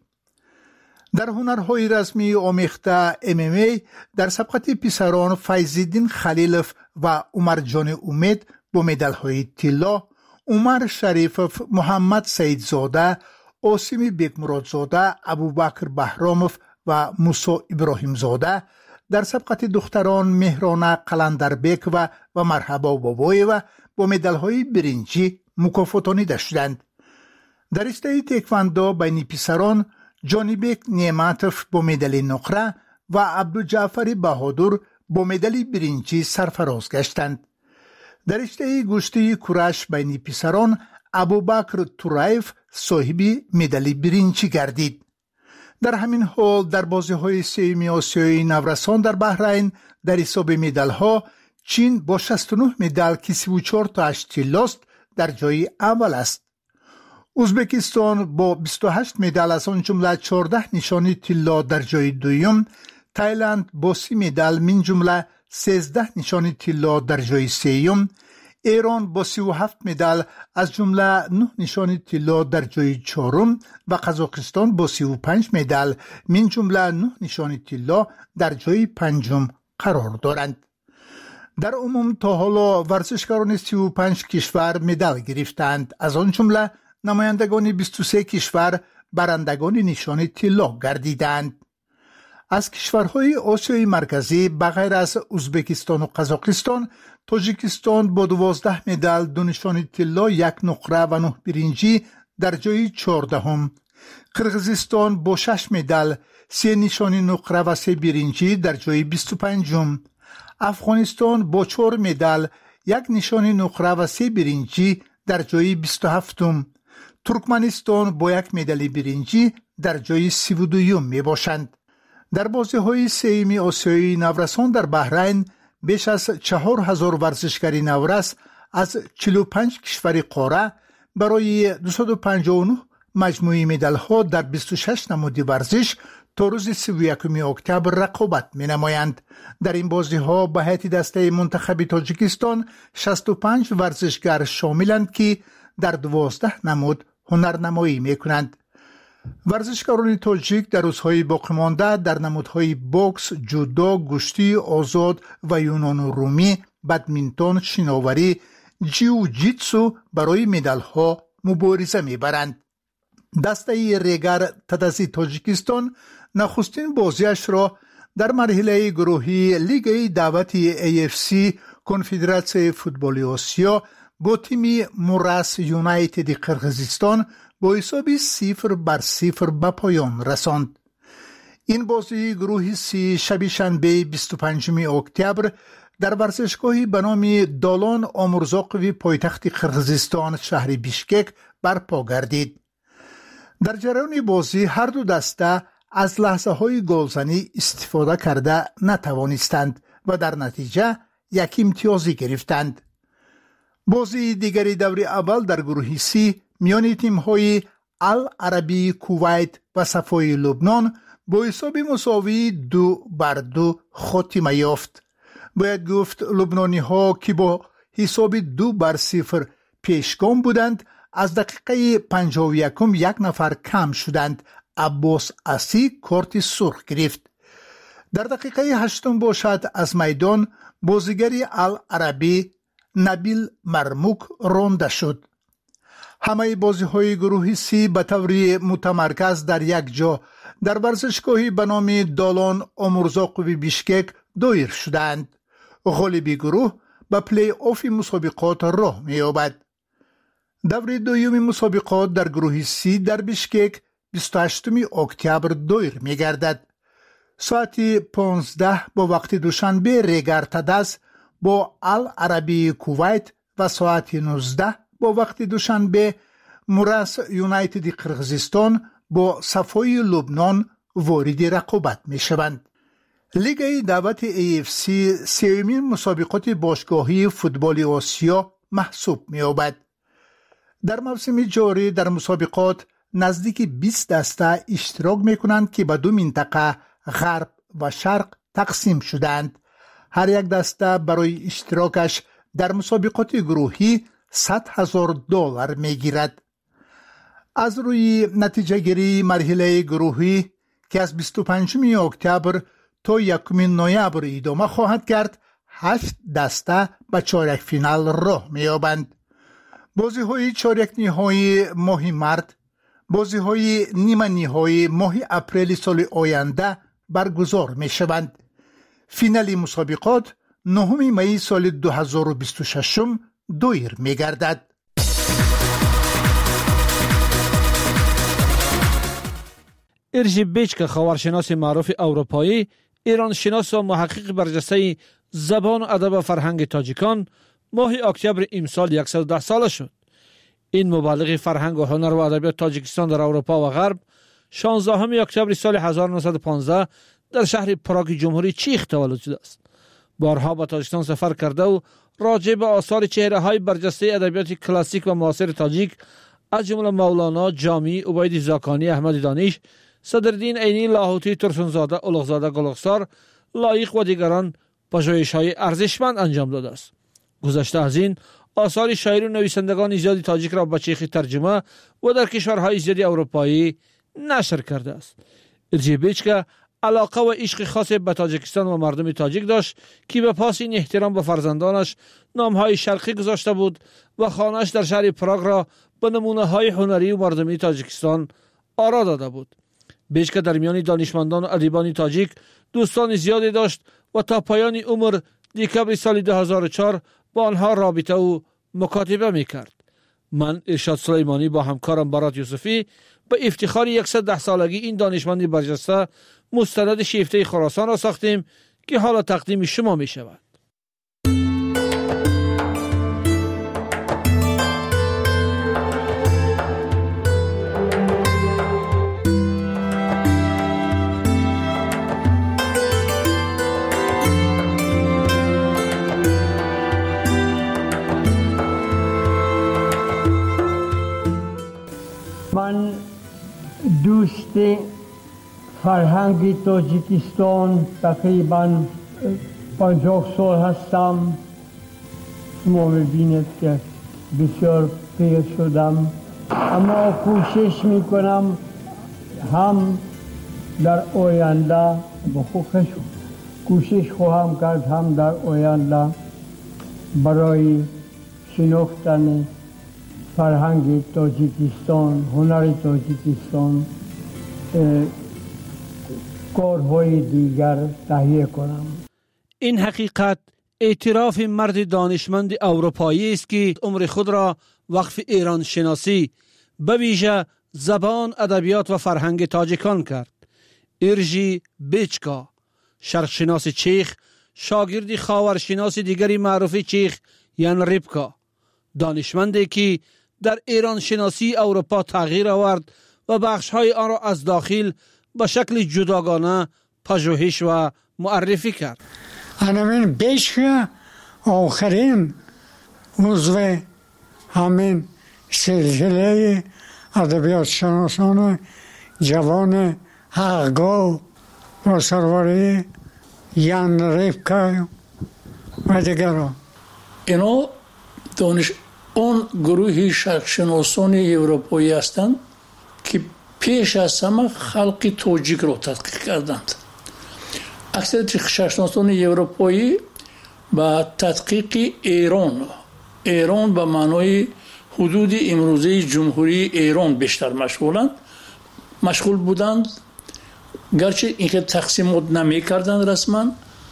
در هنرهای رزمی آمیخته MMA در سبقت پسران فیض‌الدین خلیلوف و عمر جان امید با مدال‌های طلا، عمر شریفوف، محمد سیدزاده، عاصم بیگمرادزاده، ابوبکر بهراموف و موسی ابراهیمزاده در سبقت دختران مهرانه قلندربک و مرحبا بابایوه با مدال‌های برنجی مکافاتانیده شدند. در رشته تکواندو بین پسران جانیبک نعمتوف با مدال نقره و عبدالجعفر بهادر با مدال برنجی سرفراز گشتند. در رشته گوشتی کورش بین پسران ابوبکر تورایف صاحب مدال برنجی گردید. در همین حال در بازی‌های سهمی آسیایی نورسان در بحرین در حساب مدال‌ها چین با 69 مدال که 34 تاش طلاست در جای اول است. ازبکستان با 28 مدال از آن جمله 14 نشان طلا در جای دوم، تایلند با 30 مدال من جمله 13 نشان طلا در جای سوم، ایران با 37 مدال از جمله 9 نشان طلا در جای چهارم و قزاقستان با 35 مدال من جمله 9 نشان طلا در جای پنجم قرار دارند. در عموم تا حالا ورزشکاران 35 کشور مدال گرفتند، از آن جمله نمایندگان 23 کشور برندگان نشان طلا گردیدند. از کشورهای آسیای مرکزی بغیر از ازبکستان و قزاقستان، تاجیکستان با 12 مدال، 2 نشان طلا، 1 نقره و 9 برنجی در جای 14ام، قرقیزستان با 6 مدال، 3 نشان نقره و 3 برنجی در جای 25م، افغانستان با 4 مدال، 1 نشان نقره و 3 برنجی در جای 27م، ترکمنستان با 1 مدال برنجی در جای 32م می باشند. در بازی‌های سهمی آسیایی نورسان در بحرین بیش از 4000 ورزشکار نورس از 45 کشور قاره برای 259 مجموعه مدال‌ها در 26 نمود ورزش تا روز 31 اکتبر رقابت می‌نمایند. در این بازی‌ها به هیئت دسته منتخب تاجیکستان 65 ورزشکار شاملند که در 12 نمود هنرنمایی می‌کنند. ورزشکاران تاجیک در روزهای باقی مانده در نمودهای بوکس، جودو، گشتی آزاد و یونان رومی، بدمینتون، شناوری، جیو جیتسو برای مدال‌ها مبارزه می‌برند. دسته ریگر تدازی تاجیکستان نخستین بازیش را در مرحله گروهی لیگ دعوتی AFC کنفدراسیون فوتبال آسیا با تیم موراس یونایتد قرقیزستان با حساب 0-0 به پایان رساند. این بازی گروه سی شب شنبه 25 اکتبر در ورزشگاهی به نام دالان آمرزاقوی پایتخت قرقیزستان شهر بیشکک برپا گردید. در جریان بازی هر دو دسته از لحظه های گلزنی استفاده کرده نتوانستند و در نتیجه یک امتیازی گرفتند. بازی دیگری دور اول در گروه سی میان تیم های العربی کویت و صفای لبنان با حساب مساوی 2-2 خاتمه یافت. باید گفت لبنانی ها که با حساب 2-0 پیشگام بودند از دقیقه 51 یک نفر کم شدند. عباس عصی کارت سرخ گرفت. در دقیقه 8 باشد از میدان بازیگری العربی نبیل مرموک رانده شد. همه بازی های گروه سی به طور متمرکز در یک جا در ورزشگاهی به نام دالان آمورزاقوی بیشکک دایر شدند. غالبی گروه به پلی آف مسابقات راه می یابد. دور دوم مسابقات در گروه سی در بیشکک 28 اکتبر دایر می گردد. ساعت 15 با وقت دوشنبه ریگارتادس با العربی کویت و ساعت 19 با وقت دوشنبه موراس یونایتد قرقیزستان با صفای لبنان وارد رقابت می شوند. لیگ دعوت AFC سومین مسابقات باشگاهی فوتبال آسیا محسوب می یابد. در موسم جاری در مسابقات نزدیک 20 دسته اشتراک می کنند که به 2 منطقه غرب و شرق تقسیم شدند. هر یک دسته برای اشتراکش در مسابقات گروهی $100,000 می گیرد. از روی نتیجه گیری مرحله گروهی که از 25 اکتبر تا 1 نوامبر ادامه خواهد کرد 8 دسته به چهارک فینال راه می یابند. بازی های چهارک نهایی ماه مارس، بازی های نیمه نهایی ماه اپریل سال آینده برگزار می شوند. فینال مسابقات 9 می سال 2026 دایر می گردد. ارژی بیچکا خاورشناس معروف اروپایی، ایران شناس و محقق برجسته زبان و ادب و فرهنگ تاجیکان ماه اکتبر امسال 110 ساله شد. این مبلغ فرهنگ و هنر و ادبیات تاجیکستان در اروپا و غرب 16 اکتبر سال 1915 در شهر پراگ جمهوری چیخ تولد شده است. بارها به تاجیکستان سفر کرده و راجع به آثار چهره‌های برجسته ادبیات کلاسیک و معاصر تاجیک از جمله مولانا، جامی، عبید زاکانی، احمد دانش، صدرالدین عینی، لاهوتی، ترسونزاده، اولغزاده گلخسار، لایق و دیگران پژوهش‌های ارزشمند انجام داده است. گذشته از این آثار شاعر و نویسندگان زیادی تاجیک را به چیخی ترجمه و در کشورهای زیادی اروپایی نشر کرده است. ارژی بیچکا علاقه و عشق خاص به تاجیکستان و مردم تاجیک داشت که به پاس این احترام به فرزندانش نامهای شرقی گذاشته بود و خانه‌اش در شهر پراگ را به نمونه‌های هنری و مردمی تاجیکستان آرا داده بود. بیچکا در میان دانشمندان و ادیبان تاجیک دوستان زیادی داشت و تا پایان عمر دکبر سال 2004 با آنها رابطه و مکاتبه میکرد. من ارشاد سلیمانی با همکارم برات یوسفی به افتخار 110 سالگی این دانشمند برجسته مستند شیفته خراسان را ساختیم که حالا تقدیم شما می شود. من دوست فرهنگ تاجیکستان تقریبا 50 سال هستم. شما می‌بینید که بسیار پیر شدم، اما کوشش میکنم هم در آینده کوشش خواهم کرد هم در آینده برای شناختن فرهنگ تاجیکستان، هنر تاجیکستان کارهای دیگر تهیه کنم. این حقیقت اعتراف مرد دانشمند اروپایی است که عمر خود را وقف ایران شناسی به ویژه زبان، ادبیات و فرهنگ تاجیکان کرد. ارژی بیچکا، شرق شناس چیخ، شاگرد خاورشناس دیگری معروف چیخ یان ریبکا، دانشمندی که در ایران شناسی اروپا تغییر آورد و بخش‌های آن را از داخل به شکل جداگانه پژوهش و معرفی کرد. همین بیچکا آخرین عضو همین سلسله ادبیات شناسان جوان حقگاه و سروری یان ریبکا و دیگران. اینا اون گروه شناسان اروپایی هستند که پیش از همه خلق تاجیک را تحقیق کردند. اکثر شناسان اروپایی با تحقیق ایران به معنای حدود امروزه جمهوری ایران بیشتر مشغول بودند، گرچه اینکه تقسیمات نمی کردند رسما.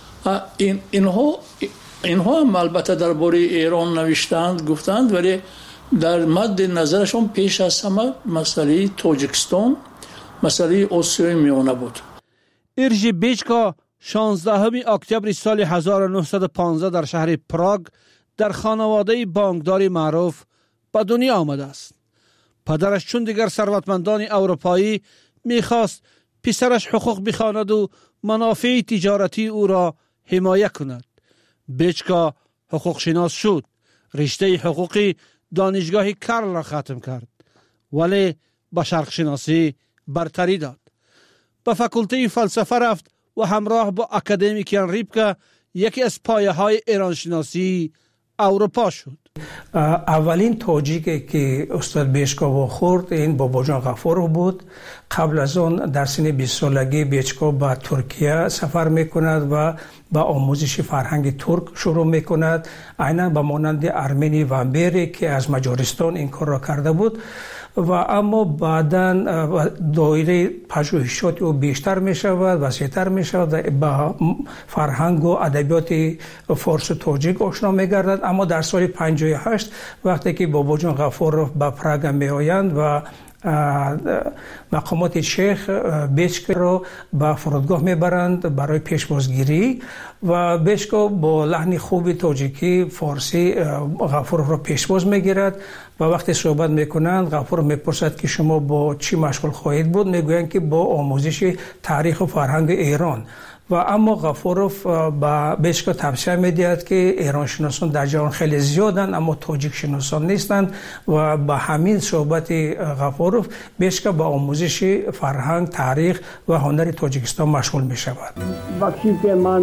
اینها هم البته درباره ایران نوشتند گفتند، ولی در مد نظرشون پیش از همه مسئله تاجیکستان، مسئله آسیای میانه بود. ارژی بیچکا 16 اکتبر سال 1915 در شهر پراگ در خانواده بانکداری معروف به دنیا آمده است. پدرش چون دیگر ثروتمندان اروپایی میخواست پسرش حقوق بخواند و منافع تجارتی او را حمایت کند. بیچکا حقوق شناس شد. رشته حقوقی دانشگاه کرل را ختم کرد، ولی با شرق شناسی برتری داد. به فاکولته فلسفه رفت و همراه با اکادمیکیان ریبکا یکی از پایه های ایران شناسی اروپا شد. اولین تاجیکی که استاد بیچکا خورد این بابا جان غفورov بود. قبل از اون در سن 20 سالگی بیچکا به ترکیه سفر میکند و با آموزش فرهنگ ترک شروع میکند، عیناً به مانند ارمنی و امبری که از مجارستان این کار را کرده بود. و اما بعداً دایره پژوهشات او بیشتر می شود، وسیع‌تر می شود، با فرهنگ و ادبیات فارس و تاجیک آشنا می گردد. اما در سال 58 وقتی که بابا جان غفورov به پراگ می آیند و مقامات شیخ بیچکا را به فرودگاه میبرند برای پیشوازگیری و بیچکا با لحن خوب تاجیکی فارسی غفورov را پیشواز میگیرد و وقتی صحبت میکنند غفورov میپرسد که شما با چی مشغول خواهید بود؟ میگویند که با آموزش تاریخ و فرهنگ ایران. و اما غفورov با بیچکا توصیه میدهد که ایران شناسان در جهان خیلی زیادند اما تاجیک شناسان نیستند و با همین صحبت غفورov بیچکا با آموزش فرهنگ، تاریخ و هنر تاجیکستان مشغول می شود. وقتی که من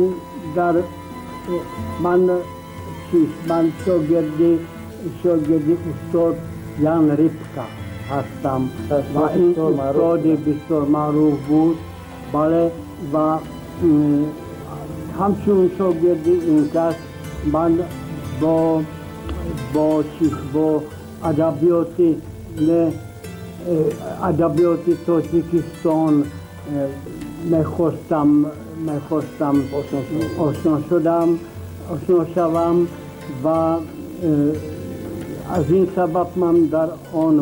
شاگردی استاد یان ریبکا هستم و این استاد بسیار معروف بود. بله و همچون شاگردی این کس من با ادبیات تاجیکستان میخواستم آشنا شوم و از این سبب من در آن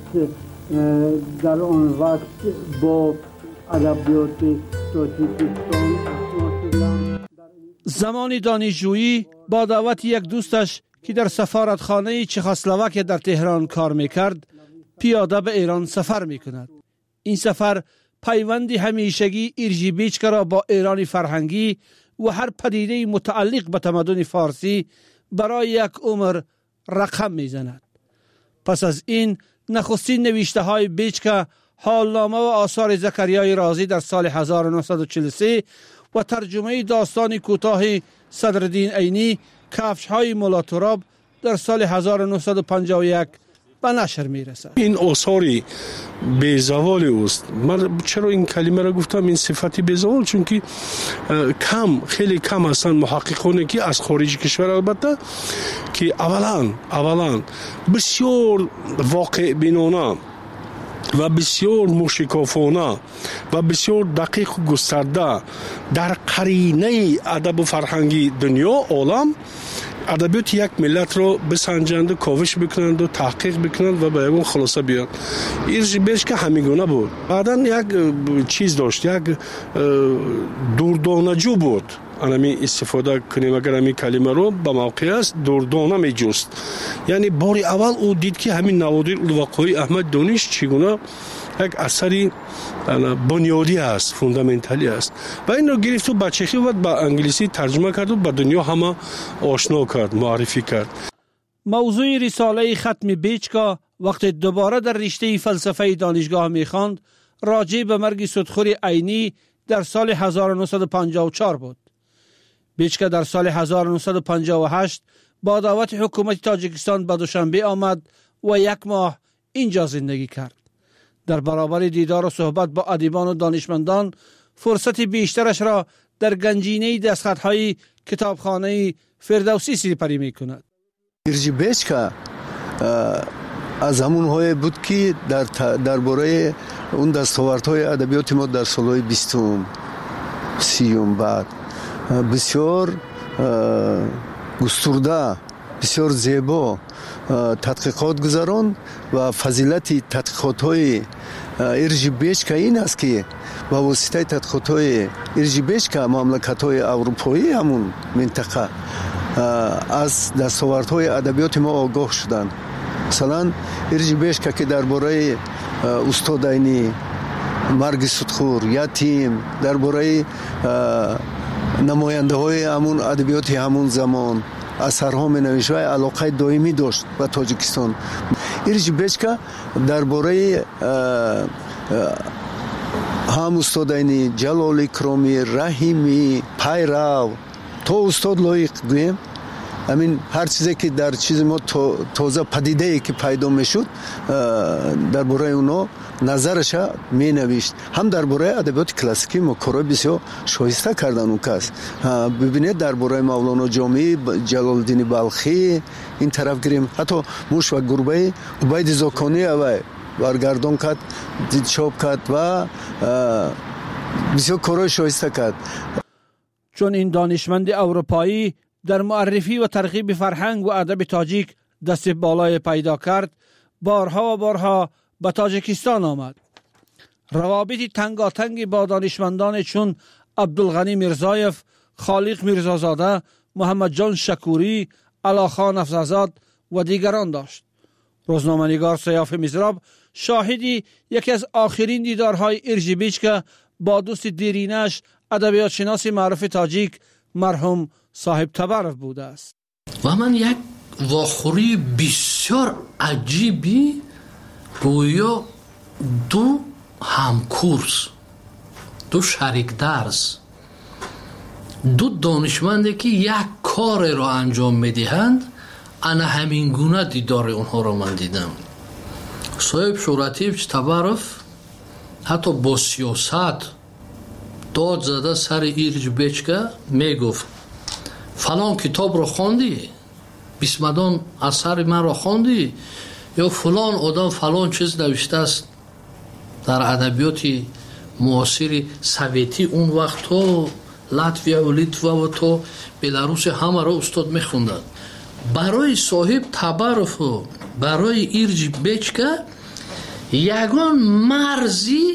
وقت با ادبیات تاجیکستان آشنا شدم. زمان دانشجویی با دعوت یک دوستش که در سفارتخانه چخسلواکیه در تهران کار میکرد پیاده به ایران سفر میکند. این سفر پیوندی همیشگی ارژی بیچکا را با ایران فرهنگی و هر پدیده متعلق به تمدن فارسی برای یک عمر رقم میزند. پس از این نخستین نوشته های بیچکا حالنامه و آثار زکریای رازی در سال 1943 و ترجمه داستان کوتاه صدرالدین عینی کفش های مولا تراب در سال 1951 به نشر میرسد. این آثاری بیزوال اوست. من چرا این کلمه را گفتم این صفتی بیزوال؟ چون که خیلی کم هستند محققانی که از خارج کشور البته که اولا بسیار واقع بینانه و بسیار موشکافانه و بسیار دقیق و گسترده در قرینه ادب و فرهنگی دنیا عالم ادبیات یک ملت رو بسنجند و کاوش بکنند و تحقیق بکنند و به یکون خلاصه بیان. ارژی بیچکا همیگونه بود. بعدا یک چیز داشت، یک دوردانجو بود. انمی استفاده کنیم اگر همین کلمه رو به موقع است دوردانه می جست. یعنی باری اول او دید که همین نوادر الوقای احمد دانش چگونه یک اثری بنیادی است، فوندامنتالی است و این رو گرفت و به چخی و به انگلیسی ترجمه کرد و به دنیا همه آشنا کرد، معرفی کرد. موضوع رساله ختم بیچکا وقتی دوباره در رشته فلسفه دانشگاه میخواند راجع به مرگ سودخور عینی در سال 1954 بود. بیچکه در سال 1958 با دعوت حکومت تاجیکستان به دوشنبه آمد و 1 ماه اینجا زندگی کرد. در برابر دیدار و صحبت با ادیبان و دانشمندان فرصت بیشترش را در گنجینه دستخط‌های کتابخانه فردوسی سپری می‌کند. ارجی بیچکه از همون های بود که درباره اون دستاوردهای ادبیات ما در سالهای 20 30 بعد بسیار گسترده، بسیار زیبا تحقیقات گذاران و فضیلت تحقیقات‌های ارجی بیچکه این است که با واسطه تحقیقات‌های ارجی بیچکه مملکت‌های اروپایی همون منطقه از دستاوردهای ادبیات ما آگاه شدند. مثلا ارجی بیچکه که درباره استاد عینی، مرگ سودخور، یتیم، درباره نماینده‌های همون ادبیات همون زمان اثرها می‌نوشت و علاقه دائمی داشت به تاجیکستان. ارجی بیچکه درباره هم استاد عینی، جلال اکرامی، رحیمی، پیرو تا استاد لایق گویم، همین هر چیزی که در چیز ما تازه پدیده‌ای که پیدا میشد درباره اونا نظرش می نوشت. هم درباره ادبیات کلاسیکی ما کارهای بسیار شایسته کردن اون کس. ببینید درباره مولانا جامی، جلال الدین بلخی این طرف گیریم، حتی موش و گربه عبید زاکانی اوای برگردان کرد، چاپ کرد و بسیار کارهای شایسته کرد. چون این دانشمند اروپایی در معرفی و ترغیب فرهنگ و ادب تاجیک دست بالای پیدا کرد، بارها و بارها به تاجیکستان آمد. روابط تنگاتنگ با دانشمندان چون عبدالغنی میرزایف، خالق میرزازاده، محمد جان شکوری، علاخان افزازاد و دیگران داشت. روزنامه‌نگار سیاف مزراب شاهدی یکی از آخرین دیدارهای ارجی بیچکه با دوست دیرینش ادبیات شناس معروف تاجیک مرحوم صاحب تبرف بوده است. و من یک واخوری بسیار عجیبی گویا دو همکورس، دو شریک درس، دو دانشمندی که یک کار را انجام میدهند، انا همین گونه دیدار اونها را من دیدم. صاحب شوراتیف تبرف حتی با سیاست داد زده سر ارجی بیچکه میگفت فلان کتاب را خوندی، بیسمدان اثر من را خوندی، یا فلان آدم فلان چیز نوشته است در ادبیات معاصر سویتی اون وقت تو لاتویا و لیتوا و تو بلاروس همه را استاد میخوندن. برای صاحب تبرف و برای ارجی بیچکه یگان مرزی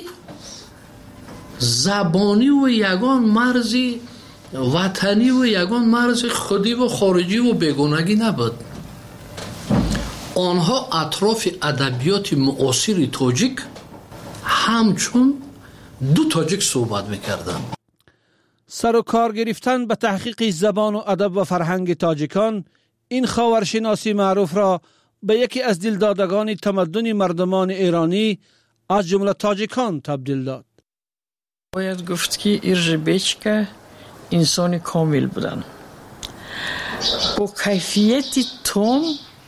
زبانی و یگان مرزی وطنی و یگان مرز خودی و خارجی و بیگانگی نبود. آنها اطراف ادبیات معاصر تاجیک همچون دو تاجیک صحبت میکردن. سر و کار گرفتن به تحقیق زبان و ادب و فرهنگ تاجیکان این خاورشناسی معروف را به یکی از دلدادگان تمدن مردمان ایرانی از جمله تاجیکان تبدیل داد. باید گفت که ارجی بیچکه انسان کامل بودن، با کیفیت تام.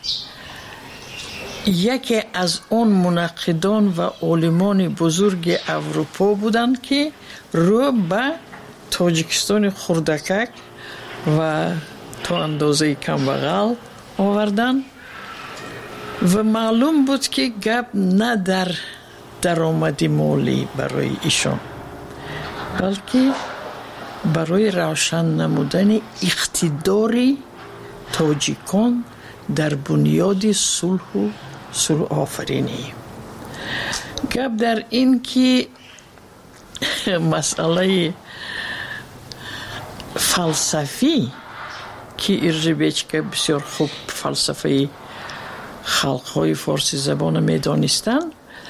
یکی از اون منقدان و علمان بزرگ اروپا بودند که رو به تاجیکستان خردکک و تا اندازه کمبغل آوردن و معلوم بود که گپ نه در درآمد مالی برای ایشان، بلکه برای روشن نمودن اقتدار تاجیکان در بنیاد صلح و صلح آفرینی. گپ در این که مسئله فلسفی که ارجی بیچکه بسیار خوب فلسفه خلقهای فارسی زبان می دانستن،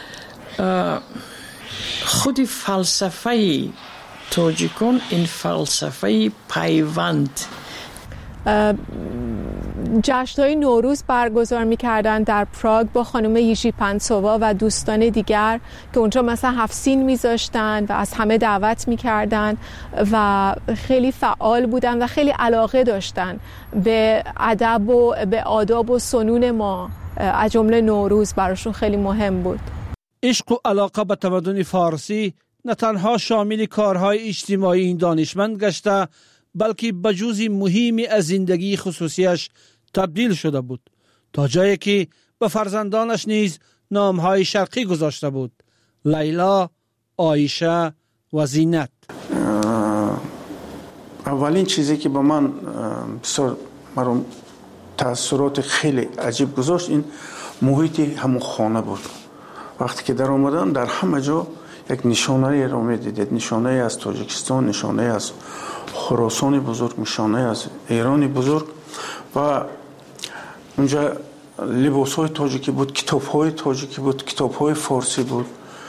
خود فلسفه تاجیکان این فلسفه پیوند جشن‌های نوروز برگزار می‌کردن در پراگ با خانم ییژی پنسووا و دوستان دیگر که اونجا مثلا 7 سین می‌ذاشتن و از همه دعوت می‌کردن و خیلی فعال بودن و خیلی علاقه داشتن به ادب و به آداب و سنون ما، از جمله نوروز براشون خیلی مهم بود. عشق و علاقه به تمدن فارسی نه تنها شامل کارهای اجتماعی این دانشمند گشته، بلکه به جزئی مهمی از زندگی خصوصیش تبدیل شده بود، تا جایی که به فرزندانش نیز نامهای شرقی گذاشته بود: لیلا، عایشه و زینت. اولین چیزی که به من بسیار مرا تأثیرات خیلی عجیب گذاشت این محیط همون خانه بود. وقتی که در آمدم در همه جا یک نشانه را می دیدید، نشانه از تاجیکستان، نشانه از خراسان بزرگ، نشانه از ایران بزرگ و اونجا لباس های تاجیکی بود، کتاب های تاجیکی بود، کتاب های فارسی بود،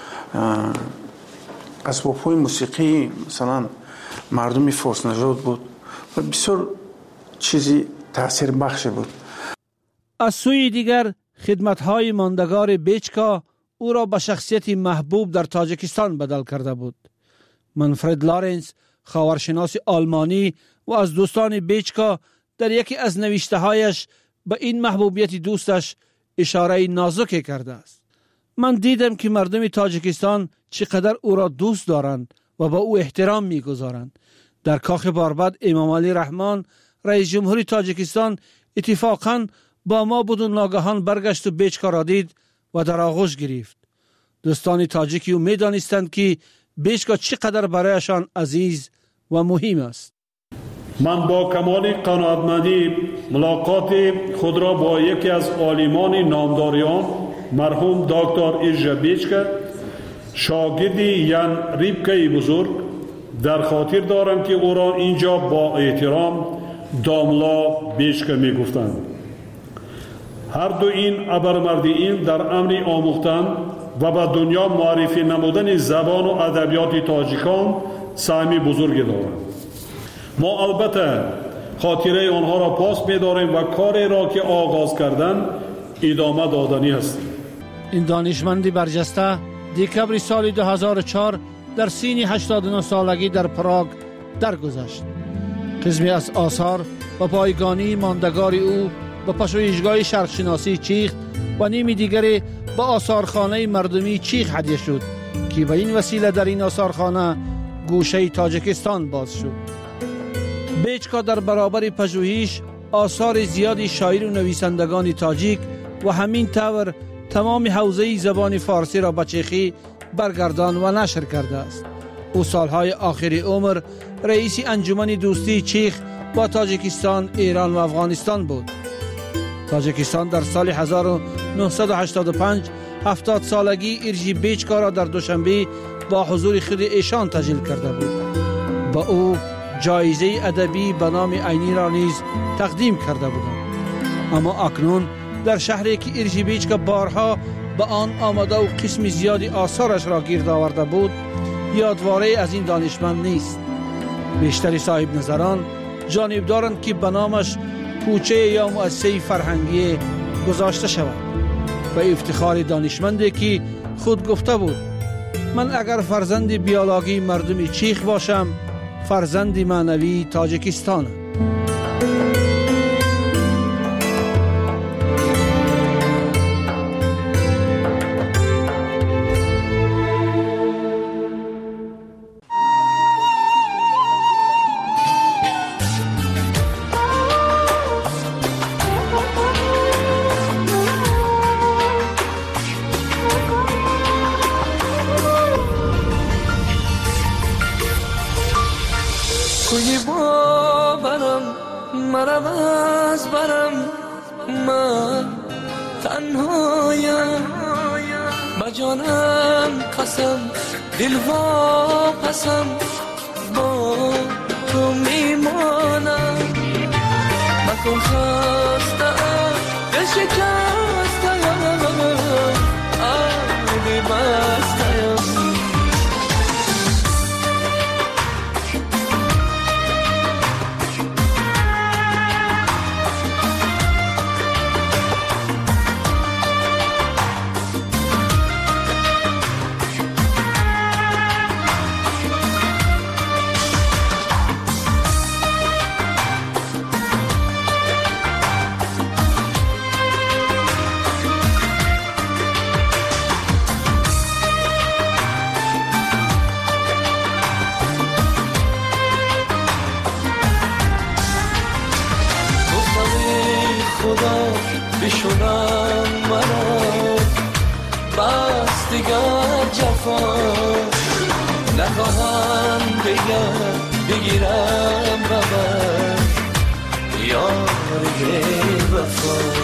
اسباب های موسیقی مثلا مردمی فارس نژاد بود و بسیار چیزی تأثیر بخش بود. از سوی دیگر خدمت های ماندگار بیچکا او را به شخصیت محبوب در تاجیکستان بدل کرده بود. منفرد لارنس، خاورشناس آلمانی و از دوستان بیچکا، در یکی از نوشته هایش به این محبوبیت دوستش اشاره نازکی کرده است: من دیدم که مردم تاجیکستان چقدر او را دوست دارند و به او احترام می‌گذارند. در کاخ باربد امام علی رحمان رئیس جمهوری تاجیکستان اتفاقاً با ما بود و ناگهان برگشت و بیچکا را دید و در آغوش گرفت. دوستان تاجیکی او می‌دانستند که بیچکا چقدر برایشان عزیز و مهم است. من با کمال قناعتمندی ملاقات خود را با یکی از عالمان نامداریان مرحوم دکتر ایژا بیچکا، شاگردی یان ریبکای بزرگ، در خاطر دارم که او را اینجا با احترام داملا بیچکا می گفتند. هر دو این ابرمردین در امر آموختن و به دنیا معرفی نمودن زبان و ادبیات تاجیکان سهمی بزرگی دارند. ما البته خاطره آنها را پاس می‌داریم و کاری را که آغاز کردند ادامه دادنی است. این دانشمند برجسته دکبر سال 2004 در سن 89 سالگی در پراگ درگذشت. قسمی از آثار و پایگانی ماندگار او به پژوهشگاه شرقشناسی چیخ و نیم دیگری به آثارخانه مردمی چیخ هدیه شد که به این وسیله در این آثارخانه گوشه تاجیکستان باز شد. بیچکا در برابر پژوهش آثار زیادی شاعر و نویسندگان تاجیک و همین طور تمام حوزه زبان فارسی را به چیخی برگردان و نشر کرده است. او سالهای آخری عمر رئیس انجمن دوستی چیخ با تاجیکستان، ایران و افغانستان بود. تاجیکستان در سال 1985 70 سالگی ایرژی بیچکا را در دوشنبه با حضور خود ایشان تجلیل کرده بود. با او جایزه ادبی به نام عینی را نیز تقدیم کرده بودند. اما اکنون در شهری که ایرژی بیچکا بارها به آن آمده و قسم زیادی آثارش را گرد آورده بود، یادواره از این دانشمند نیست. بیشتر صاحب نظران جانب دارند که به نامش کوچه یا مؤسسه فرهنگی گذاشته شود و افتخار دانشمندی که خود گفته بود: من اگر فرزند بیولوژی مردم چیخ باشم، فرزند معنوی تاجیکستانم. کوی باورم مرم از برم، من تنهایم با جانم قسم، دل واپسم با تو میمانم. مکن خستم دل شکستم، آبی بستم. بشونم منو بس دیگر جفا نخواهم بگیرم ببر یاری وفا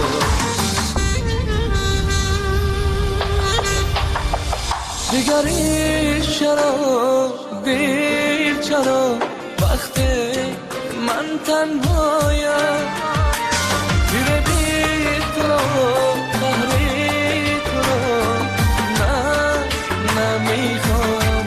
دیگری چرا بیچرا وقت من تنهایم میره بی تو قهری تو نه نمیخوام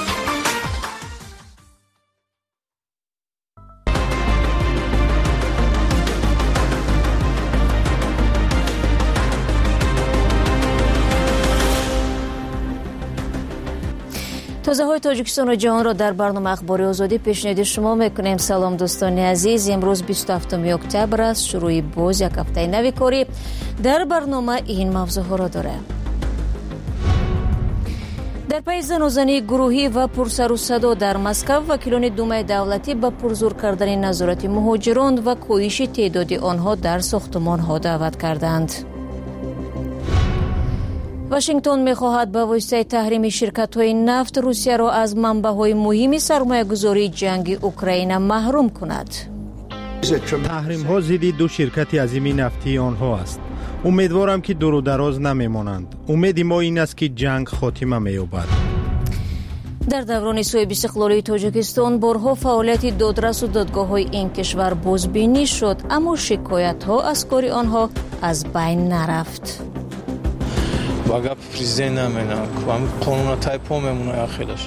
تازه‌های تاجیکستان و جهان را در برنامه اخباری آزادی پیشنهاد شما میکنیم. سلام دوستان عزیز، امروز 27 اکتبر است، شروع باز یک هفته نو کاری. در برنامه این موضوعها را داره: در پی زنازانی گروهی و پرسر و صدا در مسکو، وکیلان دومای دولتی به پرزور کردن نظارت مهاجران و کاهش تعداد آنها در ساختمان‌ها دعوت کردند. واشنگتن می‌خواهد با واسطه تحریم شرکت‌های نفت روسیه را از منبع‌های مهم سرمایه‌گذاری جنگ اوکراین محروم کند. تحریم‌ها ضد دو شرکت عظیم نفتی آنها است. امیدوارم که دور و دراز نمی‌مانند. امید ما این است که جنگ خاتمه می‌یابد. در دوران صاحب استقلالی تاجیکستان بارها فعالیت دادرس و دادگاه‌های این کشور بازبینی شد، اما شکایت‌ها از کار آنها از بین نرفت. باگا پرزیدنت نمی‌نام که قانون تایپ میمونه آخرش.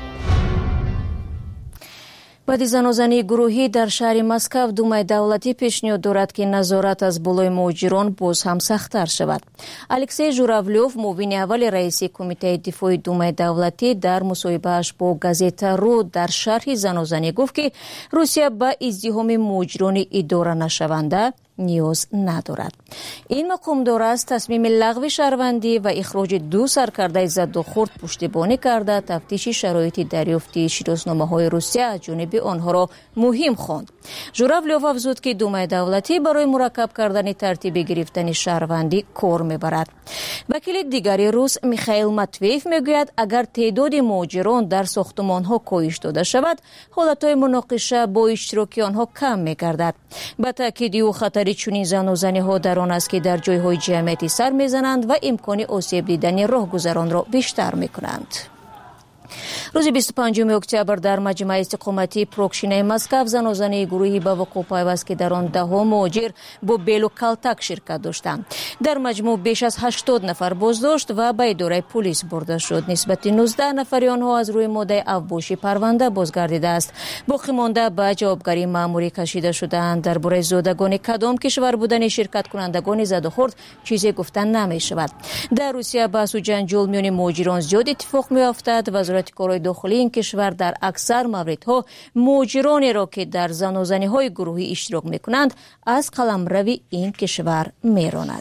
بعد زنازانی گروهی در شهر مسکو، دومای دولتی پیشنهاد دارد که نظارت از بالای مهاجران باز هم سخت‌تر شود. الکسی ژوراولوف، معاون اول رئیس کمیته دفاع دومای دولتی، در مصاحبه‌اش با گازیتا رو در شرح زنازانی گفت که روسیه با ازدحام مهاجران اداره نشونده نیاز ندارد. این مقام دار است تصمیم لغو شهروندی و اخراج دو سرکرده ضد و خرد پشتیبانی کرده تفتیش شرایط دریافتی شناسنامه‌های روسیه از جانب آنها را مهم خواند. ژوراولوف افزود که دومای دولتی برای مرکب کردن ترتیب گرفتن شهروندی کار میبرد. وکیل دیگری روس میخائیل ماتویف میگوید اگر تعداد مهاجران در ساختمان‌ها کاهش داده شود، حالت‌های مناقشه با اشتراک آنها کم میگردد. با تاکید او خطر چنین زنازانی‌ها در آن است که در جای‌های جمعیتی سر می‌زنند و امکان آسیب دیدن راهگذران را بیشتر می‌کنند. روز 25 اکتبر در مجمع استقامتی پروکشینای مسکو زنازانی گروهی به وقوع پیوست که در آن ده‌ها مهاجر با بیل و کلتک شرکت داشتند. در مجموع بیش از 80 نفر بازداشت و به اداره پلیس برده شد. نسبت 19 نفر آنها از روی ماده افباشی پرونده بازگردیده است. باقی مانده به جوابگری مأموری کشیده شدند. درباره زادگان کدام کشور بودن شرکت کنندگان زد و خورد چیزی گفتن نمی شود. در روسیه بحث و جنجال میان مهاجران زیاد اتفاق میافتد. وزارت کارهای داخلی این کشور در اکثر موردها مهاجرانی را که در زنازانی‌های گروهی اشتراک می‌کنند از قلمرو این کشور می‌راند.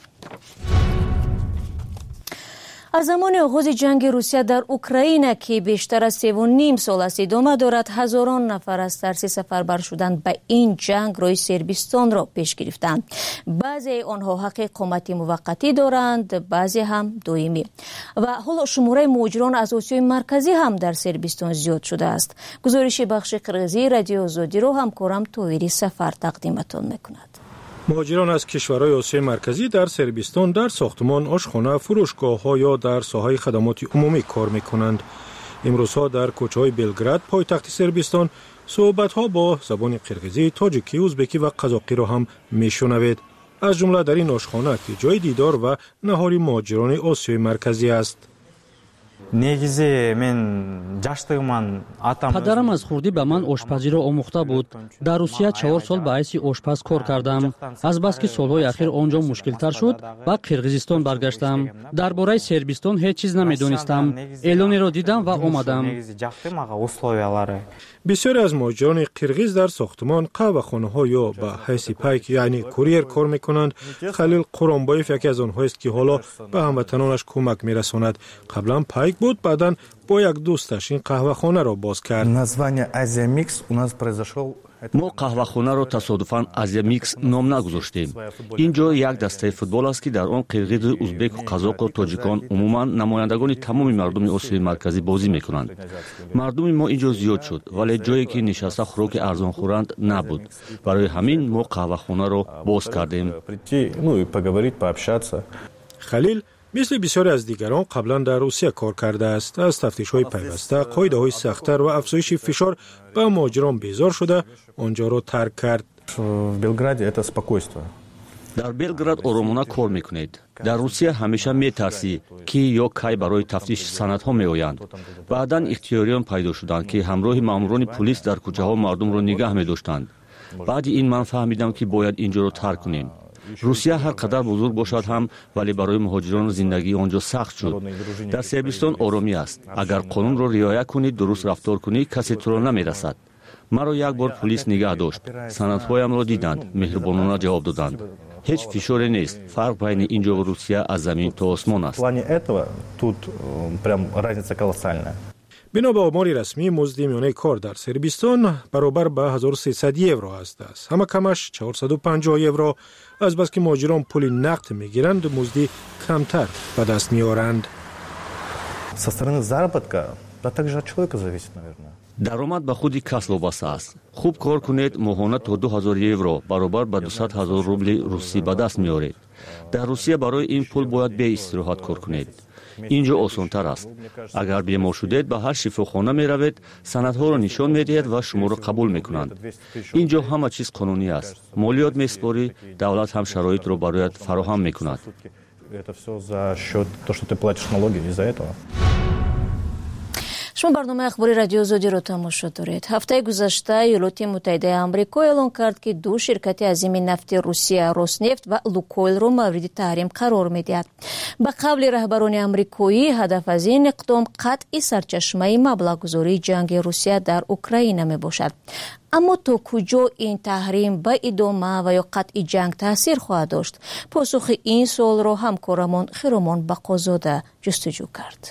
از زمان آغاز جنگ روسیه در اوکراین که بیشتر از 3.5 سال است ادامه دارد، هزاران نفر از ترس سفربر شدن به این جنگ روی صربستان را پیش گرفتند. بعضی آنها حق اقامت موقتی دارند، بعضی هم دائمی. و حالا شماره مهاجران از آسیای مرکزی هم در صربستان زیاد شده است. گزارش بخش قرغیزی رادیو آزادی را همکارم طاهری سفر تقدیمتان میکند. مهاجران از کشورهای آسیای مرکزی در صربستان در ساختمان، آشخانه، فروشگاه‌ها یا در ساحه خدمات عمومی کار می‌کنند. امروزها در کوچه‌های بلگراد، پایتخت صربستان، صحبت‌ها با زبان قرغیزی، تاجیکی، ازبکی و قزاقی را هم می‌شنوید. از جمله در این آشخانه که جای دیدار و نهاری مهاجران آسیای مرکزی است. پدرم از خردی به من آشپزی را آموخته بود. در روسیه 4 سال به حیث آشپز کار کردم. از بس که سالهای اخیر آنجا مشکل‌تر شد و قرغیزستان برگشتم. درباره صربستان هیچ چیز نمی‌دانستم. اعلانی را دیدم و آمدم. بسیاری از مهاجران قرغیز در ساختمان، قهوه‌خانه‌ها یا به حیث پیک یعنی کوریر کار می‌کنند. خلیل قرانبایف یکی از آنها است که حالا به هموطنانش کمک می‌رساند. قبلا پیک بود، بعداً با یک دوستش این قهوه‌خانه را باز کرد. мо қаҳвахонаро тасодуфан азия микс ном нагузоштем. ин ҷо як дастаи футбол аст ки дар он қирғизу узбеку қазоқу тоҷикон умуман намояндагони тамоми мардуми осиёи марказӣ бозӣ мекунанд. мардуми мо ин ҷо зиёд шуд, вале ҷое ки нишаста хӯроки арзон хӯранд набуд. барои ҳамин мо қаҳвахонаро боз кардем. халил мисли бисёре аз дигарон қаблан дар русия кор кардааст. аз тафтишҳои пайваста, қоидаҳои сахттар ва афзоиши фишор ба муҳоҷирон безор шуда онҷоро тарк кард. дар белград оромона кор мекунед. дар русия ҳамеша метарсӣ ки ё кай барои тафтиши санадҳо меоянд. баъдан ихтиёриён пайдо шуданд ки ҳамроҳи маъмурони пулис дар кӯчаҳо мардумро нигаҳ медоштанд. баъди ин ман фаҳмидам ки бояд ин ҷоро тарк кунем. русия ҳар қадар бузург бошад ҳам, вале барои муҳоҷирон зиндагии он ҷо сахт шуд. дар сербистон оромӣ аст. агар қонунро риоя кунӣ, дуруст рафтор кунӣ, касе туро намерасад. маро як бор пулис нигаҳ дошт. санадҳоямро диданд, меҳрубонона ҷавоб доданд. ҳеҷ фишоре нест. фарқ байни ин ҷо ва русия аз замин то осмон аст. бино ба омори расмӣ музди миёнаи кор дар сербистон баробар ба 1300 евро аст. ҳама камаш 450 евро. азбаски муҳоҷирон пули нақд мегиранд, музди камтар ба даст меоранд. даромад ба худи кас вобаста аст. хуб кор кунед, моҳона то 2000 евро баробар ба 200 000 рубли русӣ ба даст меоред. дар русия барои ин пул бояд беистироҳат кор кунед. ин ҷо осонтар аст. агар бемор шудед, ба ҳар шифохона меравед, санадҳоро нишон медиҳед ва шуморо қабул мекунанд. ин ҷо ҳама чиз қонунӣ аст. молиёт меспорӣ, давлат ҳам шароитро барояд фароҳам мекунад. шумо барномаи ахбори радиои озодиро тамошо доред. ҳафтаи гузашта Иёлоти Муттаҳидаи Амрико эълон кард, ки ду ширкати азими нафти Русия, Роснефт ва Лукойлро мавриди таҳрим қарор медиҳад. ба қавли раҳбарони амрикоӣ, ҳадаф аз ин иқдом қатъи сарчашмаи маблағгузории ҷанги Русия дар Украина мебошад. аммо то куҷо ин таҳрим ба идома ва ё қатъи ҷанг таъсир хоҳад дошт? посухи ин суолро ҳамкорамон Хиромон Бақозода ҷустуҷӯ кард.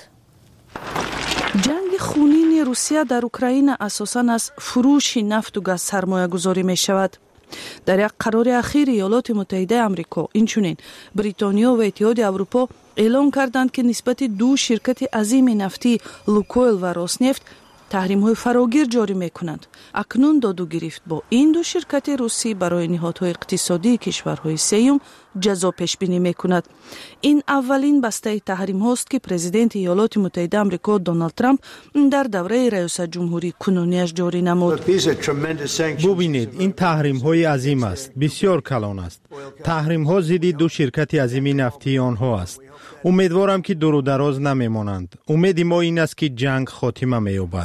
ҷанги хунини Русия дар Украина асосан аз фурӯши нафту газ сармоягузорӣ мешавад. дар як қарори ахири Иёлоти Муттаҳидаи Амрико, инчунин Бритониё ва Иттиҳоди Аврупо эълон карданд, ки нисбати ду ширкати азими нафтӣ Лукойл ва Роснефт таҳримҳои фарогир ҷорӣ мекунанд. акнун доду гирифт бо ин ду ширкати русӣ барои ниҳодҳои иқтисодии кишварҳои сеюм ҷазо пешбинӣ мекунад. ин аввалин бастаи таҳримҳост, ки президенти Иёлоти Муттаҳидаи Амрико Доналд Трамп дар давраи раёсатҷумҳурии кунуниаш ҷорӣ намуд. бубинед, ин таҳримҳои азим аст, бисёр калон аст. таҳримҳо зидди ду ширкати азими нафтии онҳо аст. умедворам, ки дурудароз намемонанд. умеди мо ин аст, ки ҷанг хотима меёбад.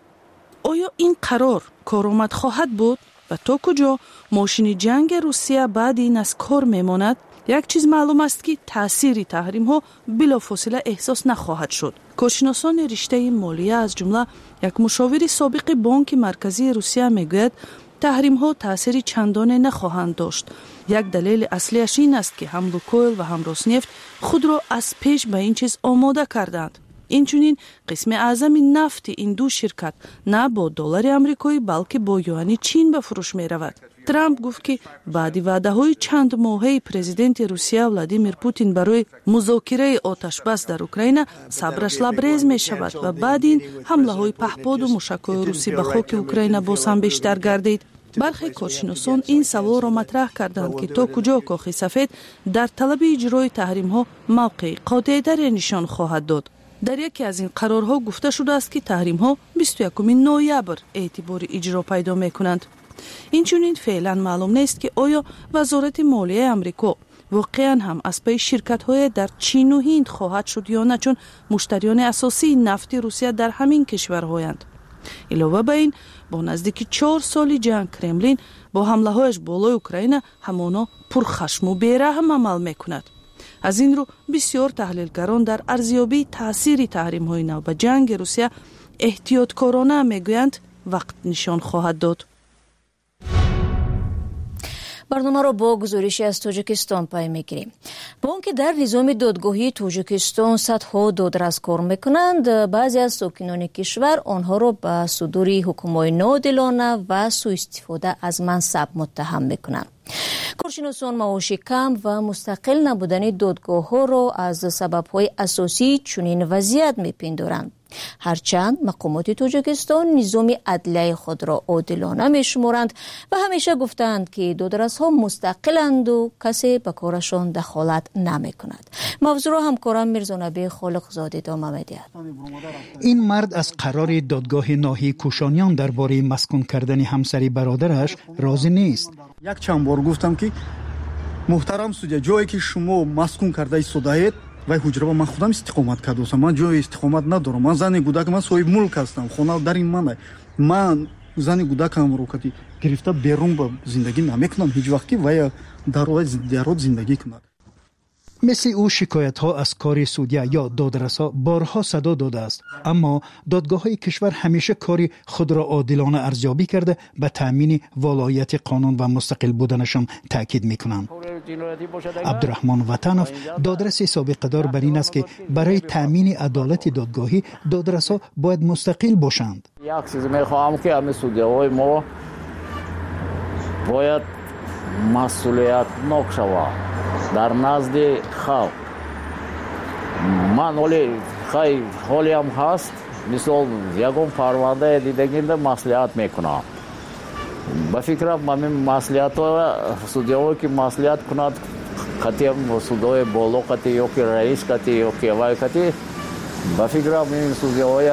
оё ин қарор коромад хоҳад буд? ва то куҷо мошини ҷанги Русия баъди ин аз кор мемонад? як чиз маълум аст, ки таъсири таҳримҳо билофосила эҳсос нахоҳад шуд. коршиносони риштаи молия, аз ҷумла як мушовири собиқи бонки марказии Русия мегӯяд, таҳримҳо таъсири чандоне нахоҳанд дошт. як далели аслиаш ин аст, ки ҳам Лукойл ва ҳам Роснефт худро аз пеш ба ин чиз омода карданд. инчунин қисми аъзами нафти ин ду ширкат на бо доллари амрикоӣ, балки бо юани чин ба фурӯш меравад. Трамп гуфт, ки баъди ваъдаҳои чанд моҳаи президенти Русия Владимир Путин барои музокираи оташбас дар Украина сабраш лабрез мешавад ва баъди ин ҳамлаҳои паҳподу мушакҳои русӣ ба хоки Украина боз ҳам бештар гардид. бархе коршиносон ин саволро матраҳ карданд, ки то куҷо Кохи сафед дар талаби иҷрои таҳримҳо мавқеи қотеъдаре нишон хоҳад дод. дар яке аз ин қарорҳо гуфта шудааст, ки таҳримҳо 21 ноябр эътибори иҷро пайдо мекунанд. инчунин феълан маълум нест, ки оё вазорати молияи амрико воқеан ҳам аз паи ширкатҳое дар Чину Ҳинд хоҳад шуд ё на, чун муштариёни асосии нафти Русия дар ҳамин кишварҳоянд. илова ба ин, бо наздики 4 соли ҷанг Кремлин бо ҳамлаҳояш болои Украина ҳамоно пурхашму бераҳм амал мекунад. аз ин рӯ бисёр таҳлилгарон дар арзёбии таъсири таҳримҳои нав ба ҷанги Русия эҳтиёткорона мегӯянд, вақт нишон хоҳад дод. برنامه را با گزارشی از تاجیکستان پی میگیریم. با آنکه در نظام دادگاهی تاجیکستان صدها دادرس کار میکنند، بعضی از ساکنان کشور آنها را به صدور حکم‌های ناعادلانه و سوء استفاده از منصب متهم میکنند. کارشناسان معاش کم و مستقل نبودن دادگاه ها را از سبب‌های اساسی چنین وضعیت میپندارند. هرچند مقامات تاجیکستان نظام عدلیه خود را عادلانه میشمارند و همیشه گفتند که دادرس ها مستقلند و کسی به کارشان دخالت نمی کند. موضوع را همکارم میرزانبی خالق زاده ادامه می‌دهد. این مرد از قرار دادگاه ناحیه کوشانیان درباره مسکون کردن همسری برادرش راضی نیست. یک چند بار گفتم که محترم سودیا، جایی که شما مسکون کرده ایستادید و حجره با من خودم استقامت کردم. من جای استقامت ندارم. من زن گودک، من صاحب ملک هستم. خونه در این من زن گودکم رو کتی گرفته بیرون با زندگی نمیکنم هیچ وقتی و در زندگی کنم. مثل او شکایت ها از کار سودیا یا دادرسا بارها صدا داده است، اما دادگاه های کشور همیشه کاری خود را عادلانه ارزیابی کرده به تامین ولایت قانون و مستقل بودنشان تاکید میکنند. عبدالرحمن وطنوف دادرس سابقه دار بر این است که برای تامین عدالت دادگاهی دادرسا باید مستقل باشند. یک چیز میخواهم که همه سودیاهای ما باید مسئولیتناک شود در نزد خلق. من خیلی حالی هم هست، مثل یکم پرونده دیدگینده مسئولیت میکنم. به فکرم من مسئولیت ها سودیاهایی که مسئولیت کند کتی هم سودای بالا کتی یا که رئیس کتی یا که وای کتی، به فکرم این سودیاهای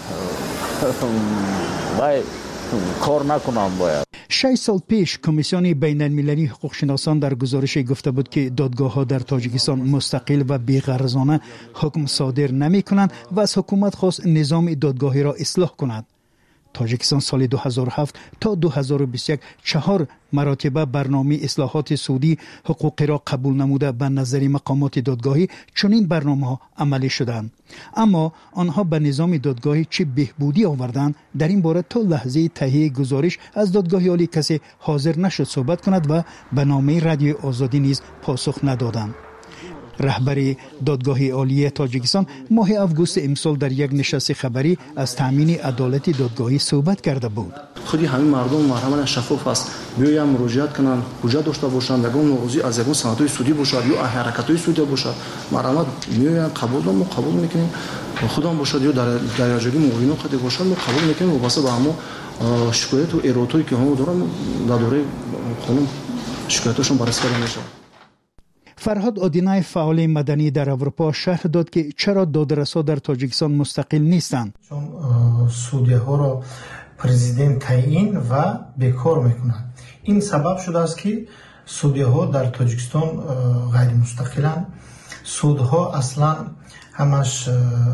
باید کار نکنم باید. 6 سال پیش کمیسیون بین المللی حقوق شناسان در گزارش گفته بود که دادگاه ها در تاجیکستان مستقل و بی‌غرضانه حکم صادر نمی کنند و از حکومت خواست نظام دادگاهی را اصلاح کند. تاجیکستان سال 2007 تا 2021 4 مراتبه برنامه اصلاحات سودی حقوقی را قبول نموده به نظر مقامات دادگاهی چنین برنامه‌ها عملی شدند، اما آنها به نظام دادگاهی چه بهبودی آوردند در این باره تا لحظه تهیه گزارش از دادگاه عالی کسی حاضر نشد صحبت کند و به نامه رادیو آزادی نیز پاسخ ندادند. رهبر دادگاه عالی تاجیکستان ماه آگوست امسال در یک نشست خبری از تامین عدالت دادگاهی صحبت کرده بود. خودی همین مردم مرحمت شفاف است، بیایم مراجعت کنند، حجت داشته باشند، یگان نوازی از یگان سندهای سودی باشد یا حرکت‌های سودی باشد، مرحمت میایم قبول میکنیم، خودم باشد یا در درجه موینو خودی باشد ما قبول میکنیم و واسه به همو شکایت و ایرادایی که هم دارن در دوره قانون شکایتشون بررسی میشه. فرهاد آدینای فعال مدنی در اروپا شرح داد که چرا دادرسا در تاجیکستان مستقل نیستند. چون سودیه ها را پرزیدنت تعیین و بیکار میکنند. این سبب شده است که سودیه ها در تاجیکستان غیر مستقلند. سودها اصلا همش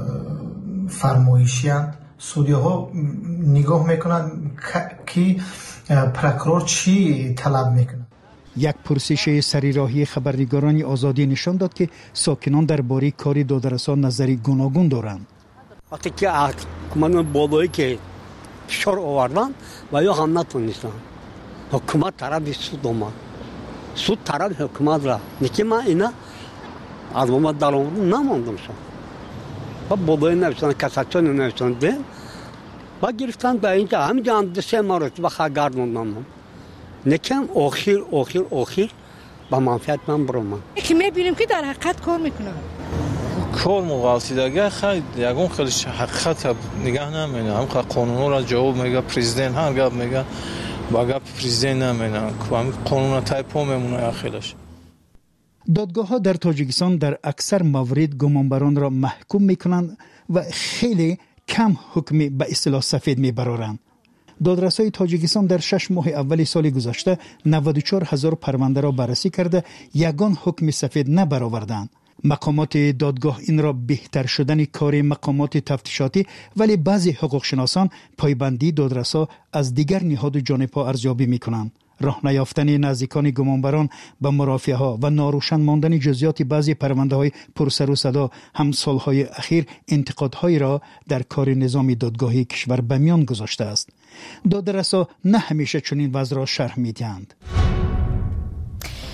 فرمایشی اند. سودیه ها نگاه میکنند که پروکرور چی طلب میکنه. یک پرسش سریراهی خبرنگاران آزادی نشان داد که ساکنان درباره کار دادرسا نظری گوناگون دارند. وقتی که حکومت بالایی که فشار آوردن و یا هم نتونستن، حکومت طرف سود آمد، سود طرف حکومت را نکه من اینا از محمد در آمدن نماندم شد و بالایی نوشتن کساتچان نوشتن دیم و گرفتن به اینجا همینجا هم دسته ما رو و خواهگردوندم نکم آخر با منفعت من برام. که میبینیم که در حقیقت کار میکنن. کار مغالطه خیلی یگون خیلی حقیقت نگاه نمیکنه. هم قانون را جواب میگه پرزیدنت هم گپ میگه با گپ پرزیدنت نمیکنه. هم قانون تایپو میمونه خیلیش. دادگاه ها در تاجیکستان در اکثر موارد گمانبران را محکوم میکنند و خیلی کم حکمی به اصطلاح سفید میبرارند. دادرسای تاجیکستان در 6 ماه اول سال گذشته 94,000 پرونده را بررسی کرده یگان حکم سفید نبرآوردند. مقامات دادگاه این را بهتر شدن کار مقامات تفتیشاتی، ولی بعضی حقوق شناسان پایبندی دادرسا از دیگر نهاد جانبها ارزیابی میکنند. راه نیافتن نزدیکان گمانبران به مرافعه ها و ناروشن ماندن جزئیات بعضی پرونده های پرسر و صدا هم سالهای اخیر انتقادهایی را در کار نظام دادگاهی کشور به میان گذاشته است. دادرسا نه همیشه چنین وضع را شرح میدهند.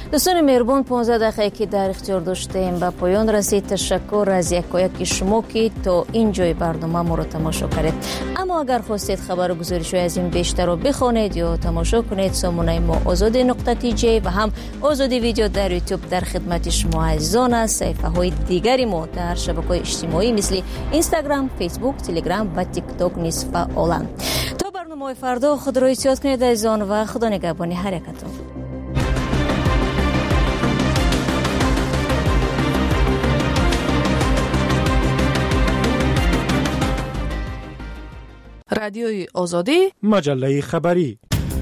دوستان مهربان 15 دقیقه که در اختیار داشتیم به پایان رسید. تشکر از یکایک شما که تا اینجای برنامه ما رو تماشا کردید. اما اگر خواستید خبر و گزارش‌های از این بیشتر رو بخونید یا تماشا کنید، سامانه ما azadi.tj و هم آزادی ویدیو در یوتیوب در خدمت شما عزیزان است. صفحه‌های دیگری ما در شبکه‌های اجتماعی مثل اینستاگرام، فیسبوک، تلگرام و تیک تاک نیز فعالند. تا برنامه فردا خود را احتیاط کنید عزیزان و خدا نگهبان حرکتتون. رادیوی آزادی، مجله خبری.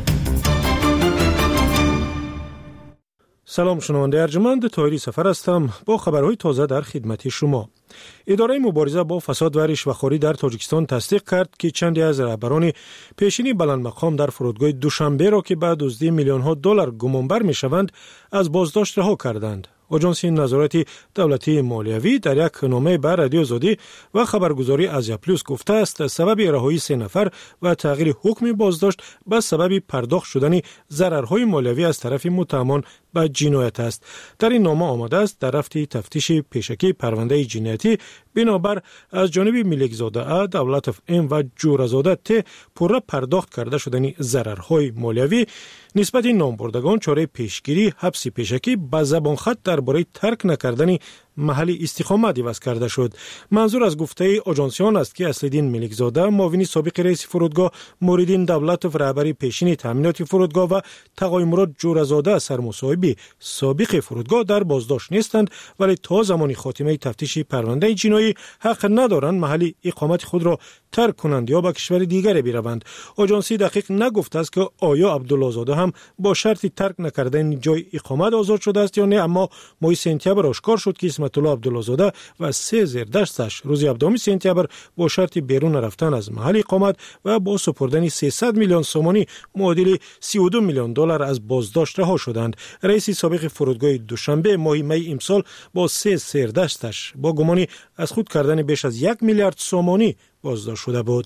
سلام شنونده ارجمند، طاهری سفر هستم با خبرهای تازه در خدمت شما. اداره مبارزه با فساد و رشوه‌خوری در تاجیکستان تصدیق کرد که چندی از رهبران پیشینی بلند مقام در فرودگاه دوشنبه را که به دزدی میلیون‌ها دلار گمانبر می‌شوند از بازداشت رها کردند. آژانس نظارت دولتی مالیوی در یک نامه به رادیو آزادی و خبرگزاری آزیا پلوس گفته است سبب رهایی 3 نفر و تغییر حکم بازداشت به سبب پرداخت شدن ضررهای مالیوی از طرف متهمان به جنایت است. در این نامه آمده است در رفت تفتیش پیشکی پرونده جنایتی بنابر از جانب ملکزاده ا، دولتوف ام و جورزاده ت پوره پرداخت کرده شدن ضررهای مالیوی نسبت نامبردگان چاره پیشگیری حبس پیشکی به زبان خط درباره ترک نکردن محل استقامت عوض کرده شد. منظور از گفته آژانسیان است که اصلدین ملکزاده، معاون سابق رئیس فرودگاه، موریدین دولتوف رهبر پیشین تامینات فرودگاه و تقای مراد جورزاده سرمصاحب سابق فرودگاه در بازداشت نیستند، ولی تا زمان خاتمه تفتیش پرونده جنایی حق ندارند محل اقامت خود را ترک کنند یا به کشور دیگر بروند. آژانسی دقیق نگفته است که آیا عبدالله زاده هم با شرط ترک نکردن جای اقامت آزاد شده است یا نه، اما ماه سپتامبر آشکار شد که اسمت الله عبدالله زاده و 3 زیردستش روز 17 سپتامبر با شرط بیرون رفتن از محل اقامت و با سپردن 300 میلیون سومانی معادل 32 میلیون دلار از بازداشت رها شدند. رئیس سابق فرودگاه دوشنبه ماه می امسال با 3 زیردستش با گمان از خود کردن بیش از 1 میلیارد سومانی بازداشت شده بود.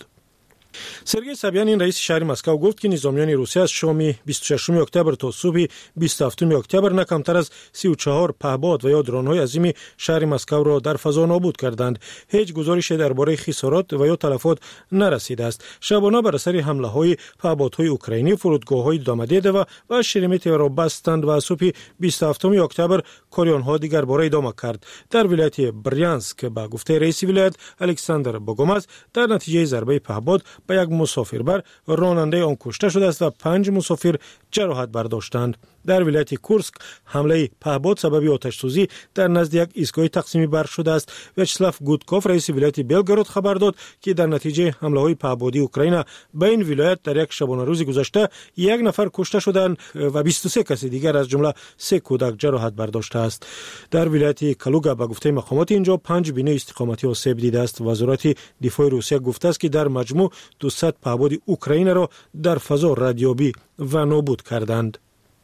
سرگئی سابیانین رئیس شهر مسکو گفت که نظامیان روسیه از شام 26 اکتبر تا صبح 27 اکتبر نه کمتر از 34 پهپاد و یا درون‌های عظیم شهر مسکو را در فضا نابود کردند. هیچ گزارش درباره خسارات و یا تلفات نرسیده است. شبانه بر اثر حمله‌های پهپادهای اوکراینی فرودگاه‌های دامدیدو و شرمیتو را بستند و صبح 27 اکتبر کاریان‌ها دیگر باره ادامه کرد. در ولایت بریانسک به گفته رئیس ولایت الکساندر بوگوماز در نتیجه ضربه پهپاد به یک مسافربر راننده آن کشته شده است و 5 مسافر جراحت برداشتند. در ولایت کورسک حمله پهپاد سبب آتش سوزی در نزد یک ایستگاه تقسیم برق شده است. ویاچسلاو گودکوف رئیس ولایت بلگراد خبر داد که در نتیجه حمله های پهپادی اوکراین به این ولایت در یک شبانه روز گذشته 1 نفر کشته شدند و 23 کس دیگر از جمله 3 کودک جراحت برداشته است. در ولایت کالوگا به گفته مقامات اینجا 5 بینه استقامتی آسیب دیده است. وزارت دفاع روسیه گفته است که در مجموع 200 پهپاد اوکراین را در فضا ردیابی و نابود کردند.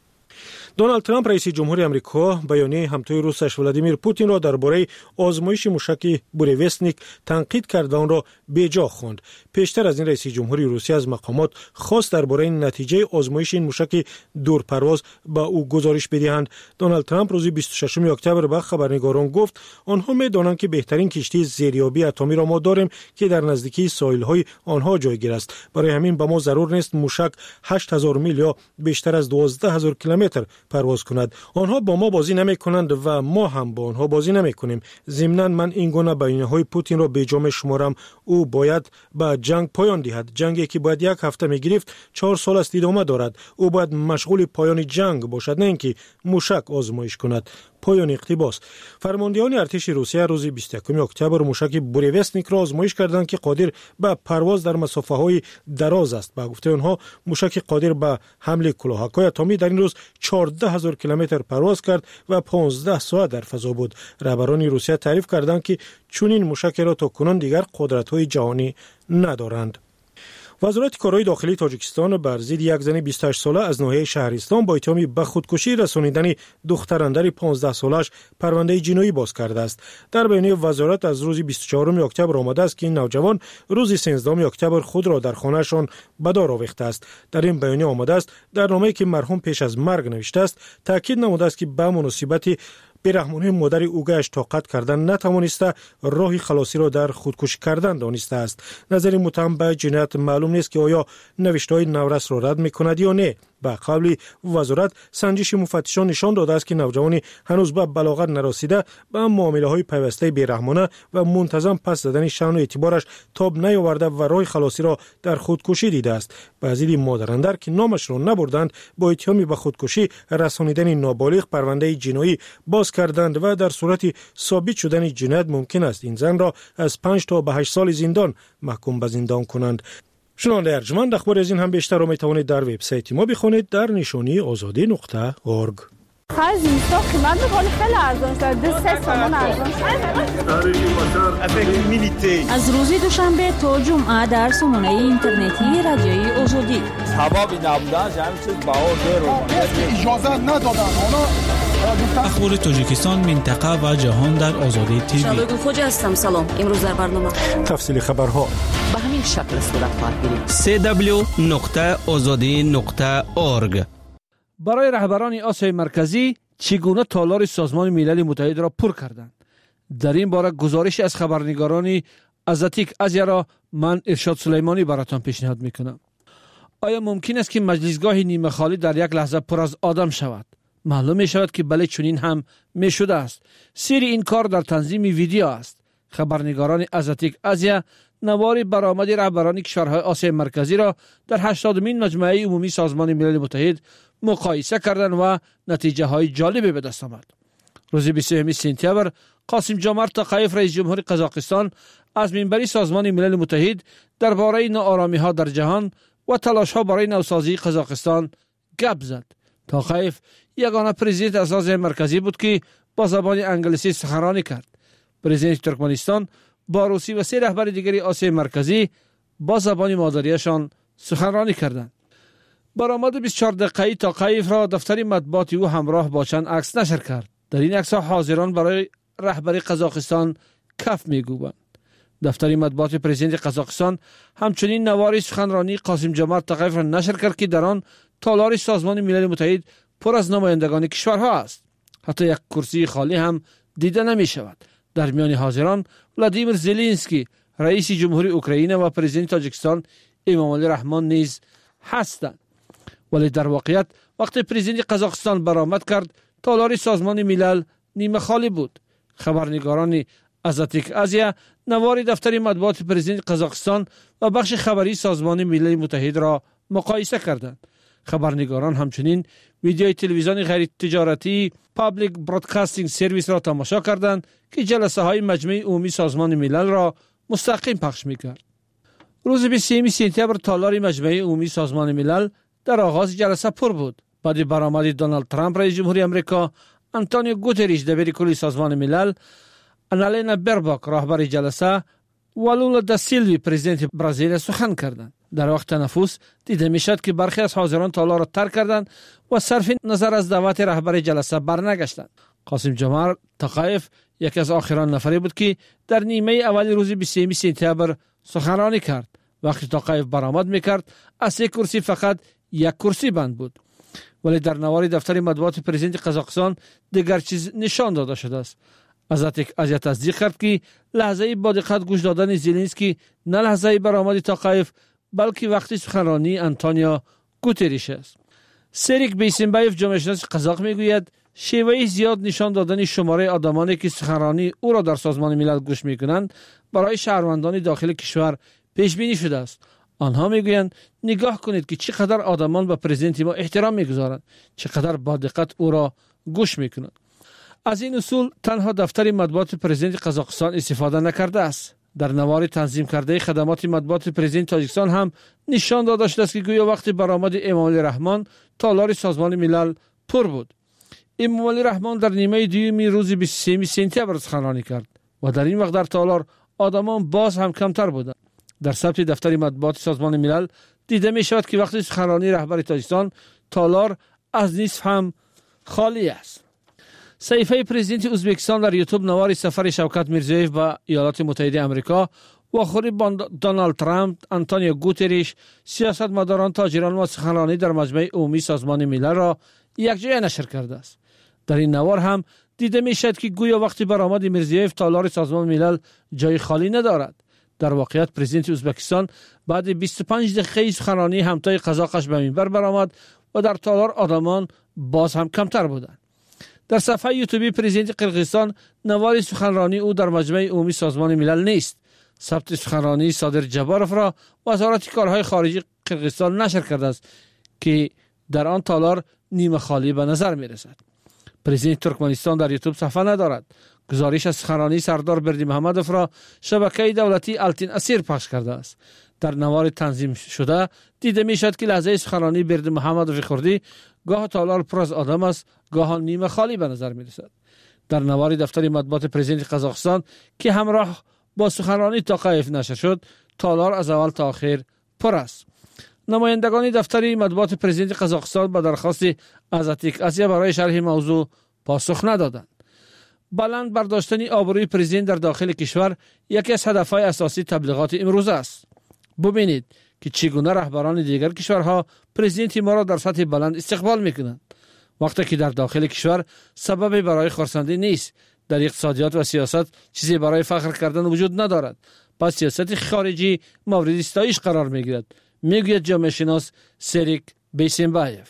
دونالد ترامپ رئیس جمهوری آمریکا بیانیه همتای روسش ولادیمیر پوتین را درباره آزمایش موشک بوریوستنیک تنقید کرد و آن را بیجا خواند. پیشتر از این رئیس جمهوری روسیه از مقامات خواست درباره نتیجه آزمایش این موشک دورپرواز به او گزارش بدهند. دونالد ترامپ روز 26 اکتبر به خبرنگاران گفت آنها می‌دانند که بهترین کشتی زیریابی اتمی را ما داریم که در نزدیکی ساحل‌های آنها جایگیر است. برای همین به ما ضرور نیست موشک 8000 میل یا بیشتر از 12000 کیلومتر پرواز کند. آنها با ما بازی نمی کنند و ما هم با آنها بازی نمی کنیم. ضمناً من این گونه بیانیه‌های پوتین را بیجا می‌شمارم. او باید به جنگ پایان دهد. جنگی که باید 1 هفته می‌گرفت 4 سال است ادامه دارد. او باید مشغول پایان جنگ باشد، نه اینکه موشک آزمایش کند. پایان اقتباس. فرماندهان ارتش روسیه روز 21 اکتبر موشک بوریوستنیک را آزمایش کردند که قادر به پرواز در مسافه‌های دراز است. با گفته آنها موشک قادر به حمل کلاهک‌های اتمی در این روز 14000 کیلومتر پرواز کرد و 15 ساعت در فضا بود. رهبران روسیه تعریف کردند که چنین موشک را تا کنون دیگر قدرت‌های جهانی ندارند. وزارت کارهای داخلی تاجیکستان بر ضد یک زن 28 ساله از ناحیه شهرستان با اتهام به خودکشی رسانیدن دختراندر 15 سالش پرونده جنایی باز کرده است. در بیانیه وزارت از روز 24 اکتبر آمده است که این نوجوان روز 13 اکتبر خود را در خانه‌شان به دار آویخته است. در این بیانیه آمده است در نامه‌ای که مرحوم پیش از مرگ نوشته است تاکید نموده است که به مناسبت بیرحمانی مادر اوگه‌اش طاقت کردن نتوانسته راه خلاصی را در خودکشی کردن دانسته است. نظر متهم به جنایت معلوم نیست که آیا نوشته‌های نورس را رد می‌کند یا نه. به قول وزارت سنجش مفتشان نشان داده است که نوجوانی هنوز به بلاغت نرسیده به معامله‌های پیوسته بیرحمانه و منتظم پس زدن شأن و اعتبارش تاب نیاورده و راه خلاصی را در خودکشی دیده است. بعضی مادراندر که نامش را نبردند با اتهام به خودکشی رسانیدن نابالغ پرونده جنایی باز کردند و در صورت ثابت شدن جنایت ممکن است این زن را از 5 تا به 8 سال زندان محکوم به زندان کنند. شنونده ارجمند، اخبار از این هم بیشتر را می توانید در وبسایت ما بخونید در نشانی azadi.org. خیلی اینستا قیمت بخوانی خیلی ارزان شد. 3 سامان ارزان شد. از روز دوشنبه تا جمعه در سامانه اینترنتی رادیوی آزادی. سببی نبودنش همین چیز بها زیر اجازه ندادن. اخبار تاجیکستان، منطقه و جهان در آزادی تیوی. شبگو خوجا هستم. سلام. امروز در برنامه تفصیل خبرها به همین شکل صورت خواهد گرفت. www.azadi.org. برای رهبران آسیای مرکزی چگونه تالار سازمان ملل متحد را پر کردند؟ در این باره گزارش از خبرنگاران ازاتیک آزیا را من ارشاد سلیمانی براتان پیشنهاد میکنم. آیا ممکن است که مجلسگاه نیمه خالی در یک لحظه پر از آدم شود؟ معلوم می شود که بله چنین هم می شده است. سر این کار در تنظیم ویدیو است. خبرنگاران ازاتیک آزیا نوار برآمد رهبران کشورهای آسیای مرکزی را در 80مین مجمع عمومی سازمان ملل متحد مقایسه کردند و نتیجه های جالبی به دست آمد. روز 23 سپتامبر قاسم جمعت تقایف رئیس جمهور قزاقستان از منبر سازمان ملل متحد درباره ناآرامی ها در جهان و تلاش ها برای نوسازی قزاقستان گپ زد. تقایف یگانه پرزیدنت از آسیای مرکزی بود که با زبان انگلیسی سخنرانی کرد. پرزیدنت ترکمنستان با روسی و 3 رهبر دیگری آسیای مرکزی با زبان مادریشان سخنرانی کردند. برآمد 24 دقیقه‌ای تقایف را دفتر مطبوعاتی او همراه با چند عکس نشر کرد. در این عکس‌ها حاضران برای رهبری قزاقستان کف می‌گویند. دفتر مطبوعات پرزیدنت قزاقستان همچنین نوار سخنرانی قاسم جمعت تقایف را نشر کرد که در آن تالار سازمان ملل متحد پر از نمایندگان کشورها است. حتی یک کرسی خالی هم دیده نمی‌شود. در میان حاضران ولادیمیر زلنسکی رئیس جمهوری اوکراین و پرزیدنت تاجیکستان امامعلی رحمان نیز هستند. ولی در واقعیت وقتی پرزیدنت قزاقستان برآمد کرد تالار سازمان ملل نیمه خالی بود. خبرنگاران ازاتیک آزیا نوار دفتر مطبوعات پرزیدنت قزاقستان و بخش خبری سازمان ملل متحد را مقایسه کردند. خبرنگاران همچنین ویدیوی تلویزیون غیر تجارتی پابلیک برادکاستینگ سرویس را تماشا کردند که جلسه های مجمع عمومی سازمان ملل را مستقیم پخش می‌کرد. روز 23 سپتامبر تالار مجمع عمومی سازمان ملل در آغاز جلسه پر بود. بعد برآمد دونالد ترامپ رئیس جمهوری آمریکا، آنتونیو گوتریش دبیر کلی سازمان ملل، آنالینا برباک رهبر جلسه و لولا دا سیلوی پرزیدنت برزیل سخن کردند. در وقت تنفس دیده میشد که برخی از حاضران تالار را ترک کردند و صرف نظر از دعوت رهبر جلسه برنگشتند. قاسم جمعت تقایف یکی از آخرین نفری بود که در نیمه اول روز 23 سپتامبر سخنرانی کرد. وقتی تقایف برآمد میکرد از 3 کرسی فقط 1 کرسی بند بود. ولی در نوار دفتر مطبوعات پرزیدنت قزاقستان دیگر چیز نشان داده شده است. ازاتیک آزیا تصدیق کرد که لحظه با دقت گوش دادن زلنسکی نه لحظه برآمد تقایف بلکه وقتی سخنرانی آنتونیو گوتریش است. سریک بیسنبایف جامعه شناس قزاق میگوید شیوه زیاد نشان دادن شماره آدمانی که سخنرانی او را در سازمان ملل گوش میکنند برای شهروندان داخل کشور پیش بینی شده است. آنها میگویند نگاه کنید که چقدر آدمان به پرزیدنت ما احترام میگذارند، چقدر با دقت او را گوش میکنند. از این اصول تنها دفتر مطبوعات پرزیدنت قزاقستان استفاده نکرده است. در نوار تنظیم کرده خدمات مطبوعات پرزیدنت تاجیکستان هم نشان داده شده است که گویا وقتی برآمد امامعلی رحمان تالار سازمان ملل پر بود. امامعلی رحمان در نیمه دوم روز 23 سپتامبر سخنرانی کرد و در این وقت در تالار آدمان باز هم کمتر بودند. در ثبت دفتر مطبوعات سازمان ملل دیده می شود که وقتی سخنرانی رهبر تاجیکستان تالار از نصف هم خالی است. صحیفه پرزیدنت ازبکستان در یوتیوب نوار سفر شوکت میرزیویف به ایالات متحده آمریکا و خوری دونالد ترامپ، آنتونیو گوتریش، سیاستمداران، تاجران و سخنرانی در مجمع عمومی سازمان ملل را یکجای نشر کرده است. در این نوار هم دیده می شود که گویا وقتی برآمد میرزیویف تالار سازمان ملل جای خالی ندارد. در واقعیت پرزیدنت ازبکستان بعد 25 دقیقه سخنرانی همتای قزاقش به منبر برآمد و در تالار آدمان باز هم کمتر بودند. در صفحه یوتیوبی پرزیدنت قرقیزستان نوار سخنرانی او در مجمع عمومی سازمان ملل نیست. ثبت سخنرانی صادر جباروف را وزارت کارهای خارجه قرقیزستان نشر کرده است که در آن تالار نیمه خالی به نظر می رسد. پرزیدنت ترکمنستان در یوتیوب صفحه ندارد. گزارش از سخنرانی سردار بردی محمدوف را شبکه دولتی التین اسیر پخش کرده است. در نوار تنظیم شده دیده می شود که لحظه سخنرانی بردی محمدوف خردی گاه تالار پر از آدم است، گاه نیمه خالی به نظر می رسد. در نوار دفتر مطبوعات پرزیدنت قزاقستان که همراه با سخنرانی توقیف نشر شد، تالار از اول تا آخر پر است. نمایندگان دفتر مطبوعات پرزیدنت قزاقستان به درخواست ازاتیک آسیا برای شرح موضوع پاسخ ندادند. بلند برداشتن آبروی پرزیدنت در داخل کشور یکی از هدفهای اساسی تبلیغات امروز است. ببینید که چگونه رهبران دیگر کشورها پرزیدنت ما را در سطح بلند استقبال میکنند، وقتی که در داخل کشور سبب برای خرسندی نیست. در اقتصادیات و سیاست چیزی برای فخر کردن وجود ندارد. پس سیاست خارجی مورد ستایش قرار میگیرد، میگوید جامعه شناس سریک بیسنبایف.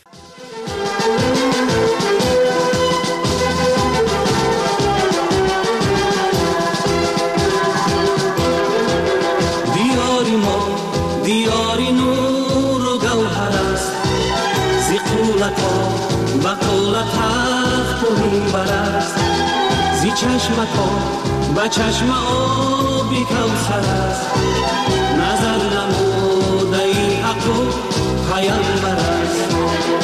دیاری نور و گوهر است، زی قولت ها و قولت تخت و منبر است، زی چشمت ها و چشم آبی کوثر است، نظر نموده ای حق و پیامبر است.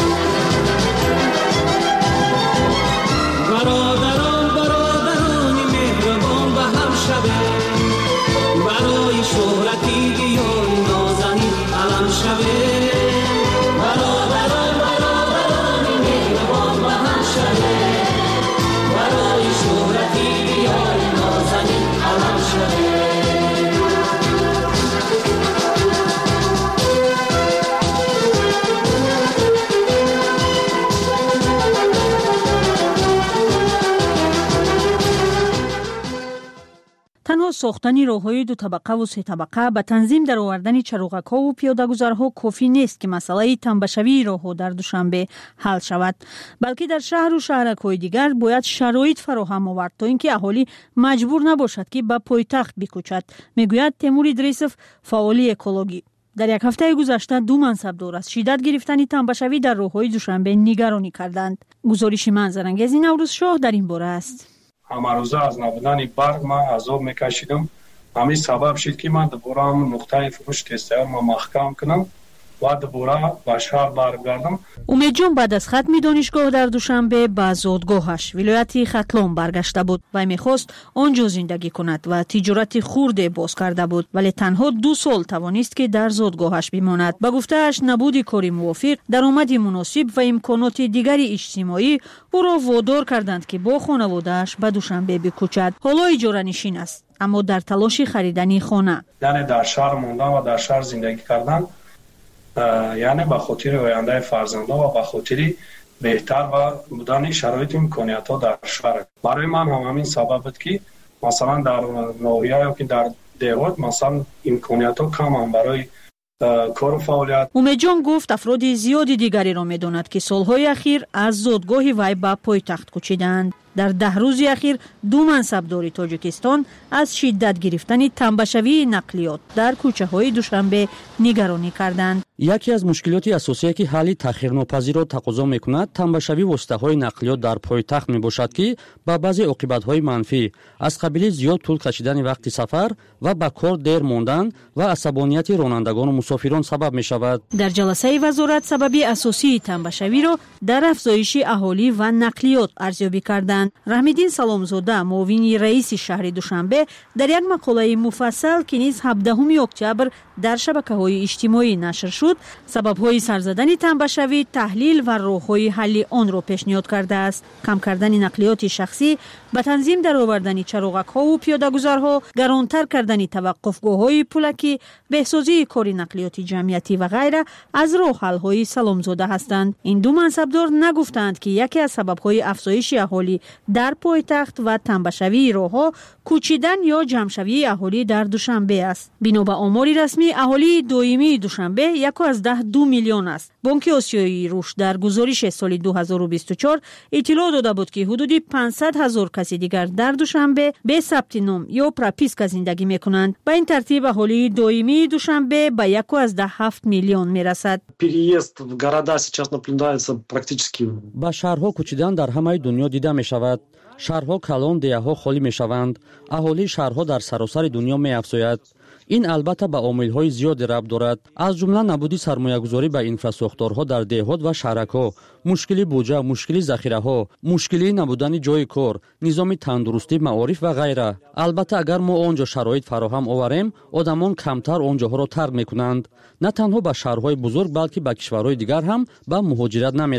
برادران مهربان به هم شبه، برای شهرتی دیار نازنین علم شبه. برادران مهربان به هم شبه، برای شهرتی دیار نازنین علم شبه. تنها ساختن راههای دو طبقه و سه طبقه به تنظیم در آوردن چراغک‌ها و پیاده‌گذرها کافی نیست که مسئله تنبشوی راهها در دوشنبه حل شود، بلکه در شهر و شهرک‌های دیگر باید شرایط فراهم آورد تا اینکه اهالی مجبور نباشد که به پایتخت بکوچد، میگوید تیمور ادریسوف، فعال اکولوژی. در یک هفته گذشته دو منصبدار از شدت گرفتن تنبشوی در راههای دوشنبه نگرانی کردند. گزارش منظرانگیز نوروز شاه در این باره است. همه روزه از نبودن برق من عذاب میکشیدم. همین سبب شد که من دوباره هم نقطه فروش تستیار ما محکم کنم و دوباره به شهر برگردم. امید جان بعد از ختم دانشگاه در دوشنبه به زادگاهش ولایت ختلان برگشته بود و میخواست آنجا زندگی کند و تجارت خرد باز کرده بود، ولی تنها 2 سال توانست که در زادگاهش بماند. به گفته‌اش نبود کاری موافق، درآمد مناسب و امکانات دیگر اجتماعی او را وادار کردند که با خانواده‌اش به دوشنبه بکوچد. حالا اجاره نشین است، اما در تلاش خریدن خانه. یعنی در شهر موندن و در شهر زندگی کردن، یعنی به خاطر آینده فرزندان و به خاطر بهتر و بودن شرایط امکانیت‌ها در شهر. برای من هم همین سبب بود که مثلا در ناحیه یا که در دیوات مثلا امکانیت‌ها کم هم برای کار و فعالیت. امید جان گفت افراد زیادی دیگری را می‌داند که سالهای اخیر از زادگاه وی به پایتخت کوچیدند. در 10 روز اخیر 2 منصبدار تاجیکستان از شدت گرفتن تنبشوی نقلیات در کوچه‌های دوشنبه نگرانی کردند. یکی از مشکلات اساسی که حل تأخیرناپذیر را تقاضا می‌کند تنبشوی واسطه‌های نقلیات در پایتخت میباشد که با بعضی عاقبت‌های منفی از قبیل زیاد طول کشیدن وقت سفر و به کار دیر ماندن و عصبانیت رانندگان و مسافران سبب می‌شود. در جلسه وزارت سبب اساسی تنبشوی را در افزایش اهالی و نقلیات ارزیابی کردند. کردند. رحمدین سلامزاده معاون رئیس شهر دوشنبه در یک مقاله مفصل که نیز 17 اکتبر در شبکه‌های اجتماعی نشر شد، سبب‌های سرزدن تنبشوی، تحلیل و راه‌های حل آن را پیشنهاد کرده است. کم کردن نقلیات شخصی، به تنظیم درآوردن چراغک‌ها و پیاده‌گذارها، گرانتر کردن توقفگاه‌های پولکی، بهسازی کار نقلیات جمعیتی و غیره از راه‌حل‌های سلامزاده هستند. این دو منصبدار نگفتند که یکی از سبب‌های افزایش اهالی در پایتخت و تنبشوی راه‌ها کوچیدن یا جمع‌شوی اهالی در دوشنبه است. بنا به آمار رسمی اهالی دائمی دوشنبه 1.2 میلیون است. بانک آسیایی رشد در گزارش سال 2024 اطلاع داده بود که حدود 500,000 کسی دیگر در دوشنبه به ثبت نام یا پراپیسکا زندگی میکنند. به این ترتیب اهالی دائمی دوشنبه به 1.7 میلیون میرسد. با شهرها کوچیدن در همه دنیا دیده می شود. شهرها کلان، دیه‌ها خالی می شوند. اهالی شهرها در سراسر دنیا می افزاید. این البته به عامل‌های زیادی ربط دارد، از جمله نبودی سرمایه‌گذاری به اینفراستراکچورها در دهات و شهرک‌ها، مشکلی بودجه، مشکلی ذخیره‌ها، مشکلی نبودن جای کار، نظام تندرستی، معارف و غیره. البته اگر ما آنجا شرایط فراهم آوریم، آدمان کمتر آنجاها را ترک می‌کنند. نه تنها به شهرهای بزرگ بلکه به کشورهای دیگر هم به مهاجرت نمی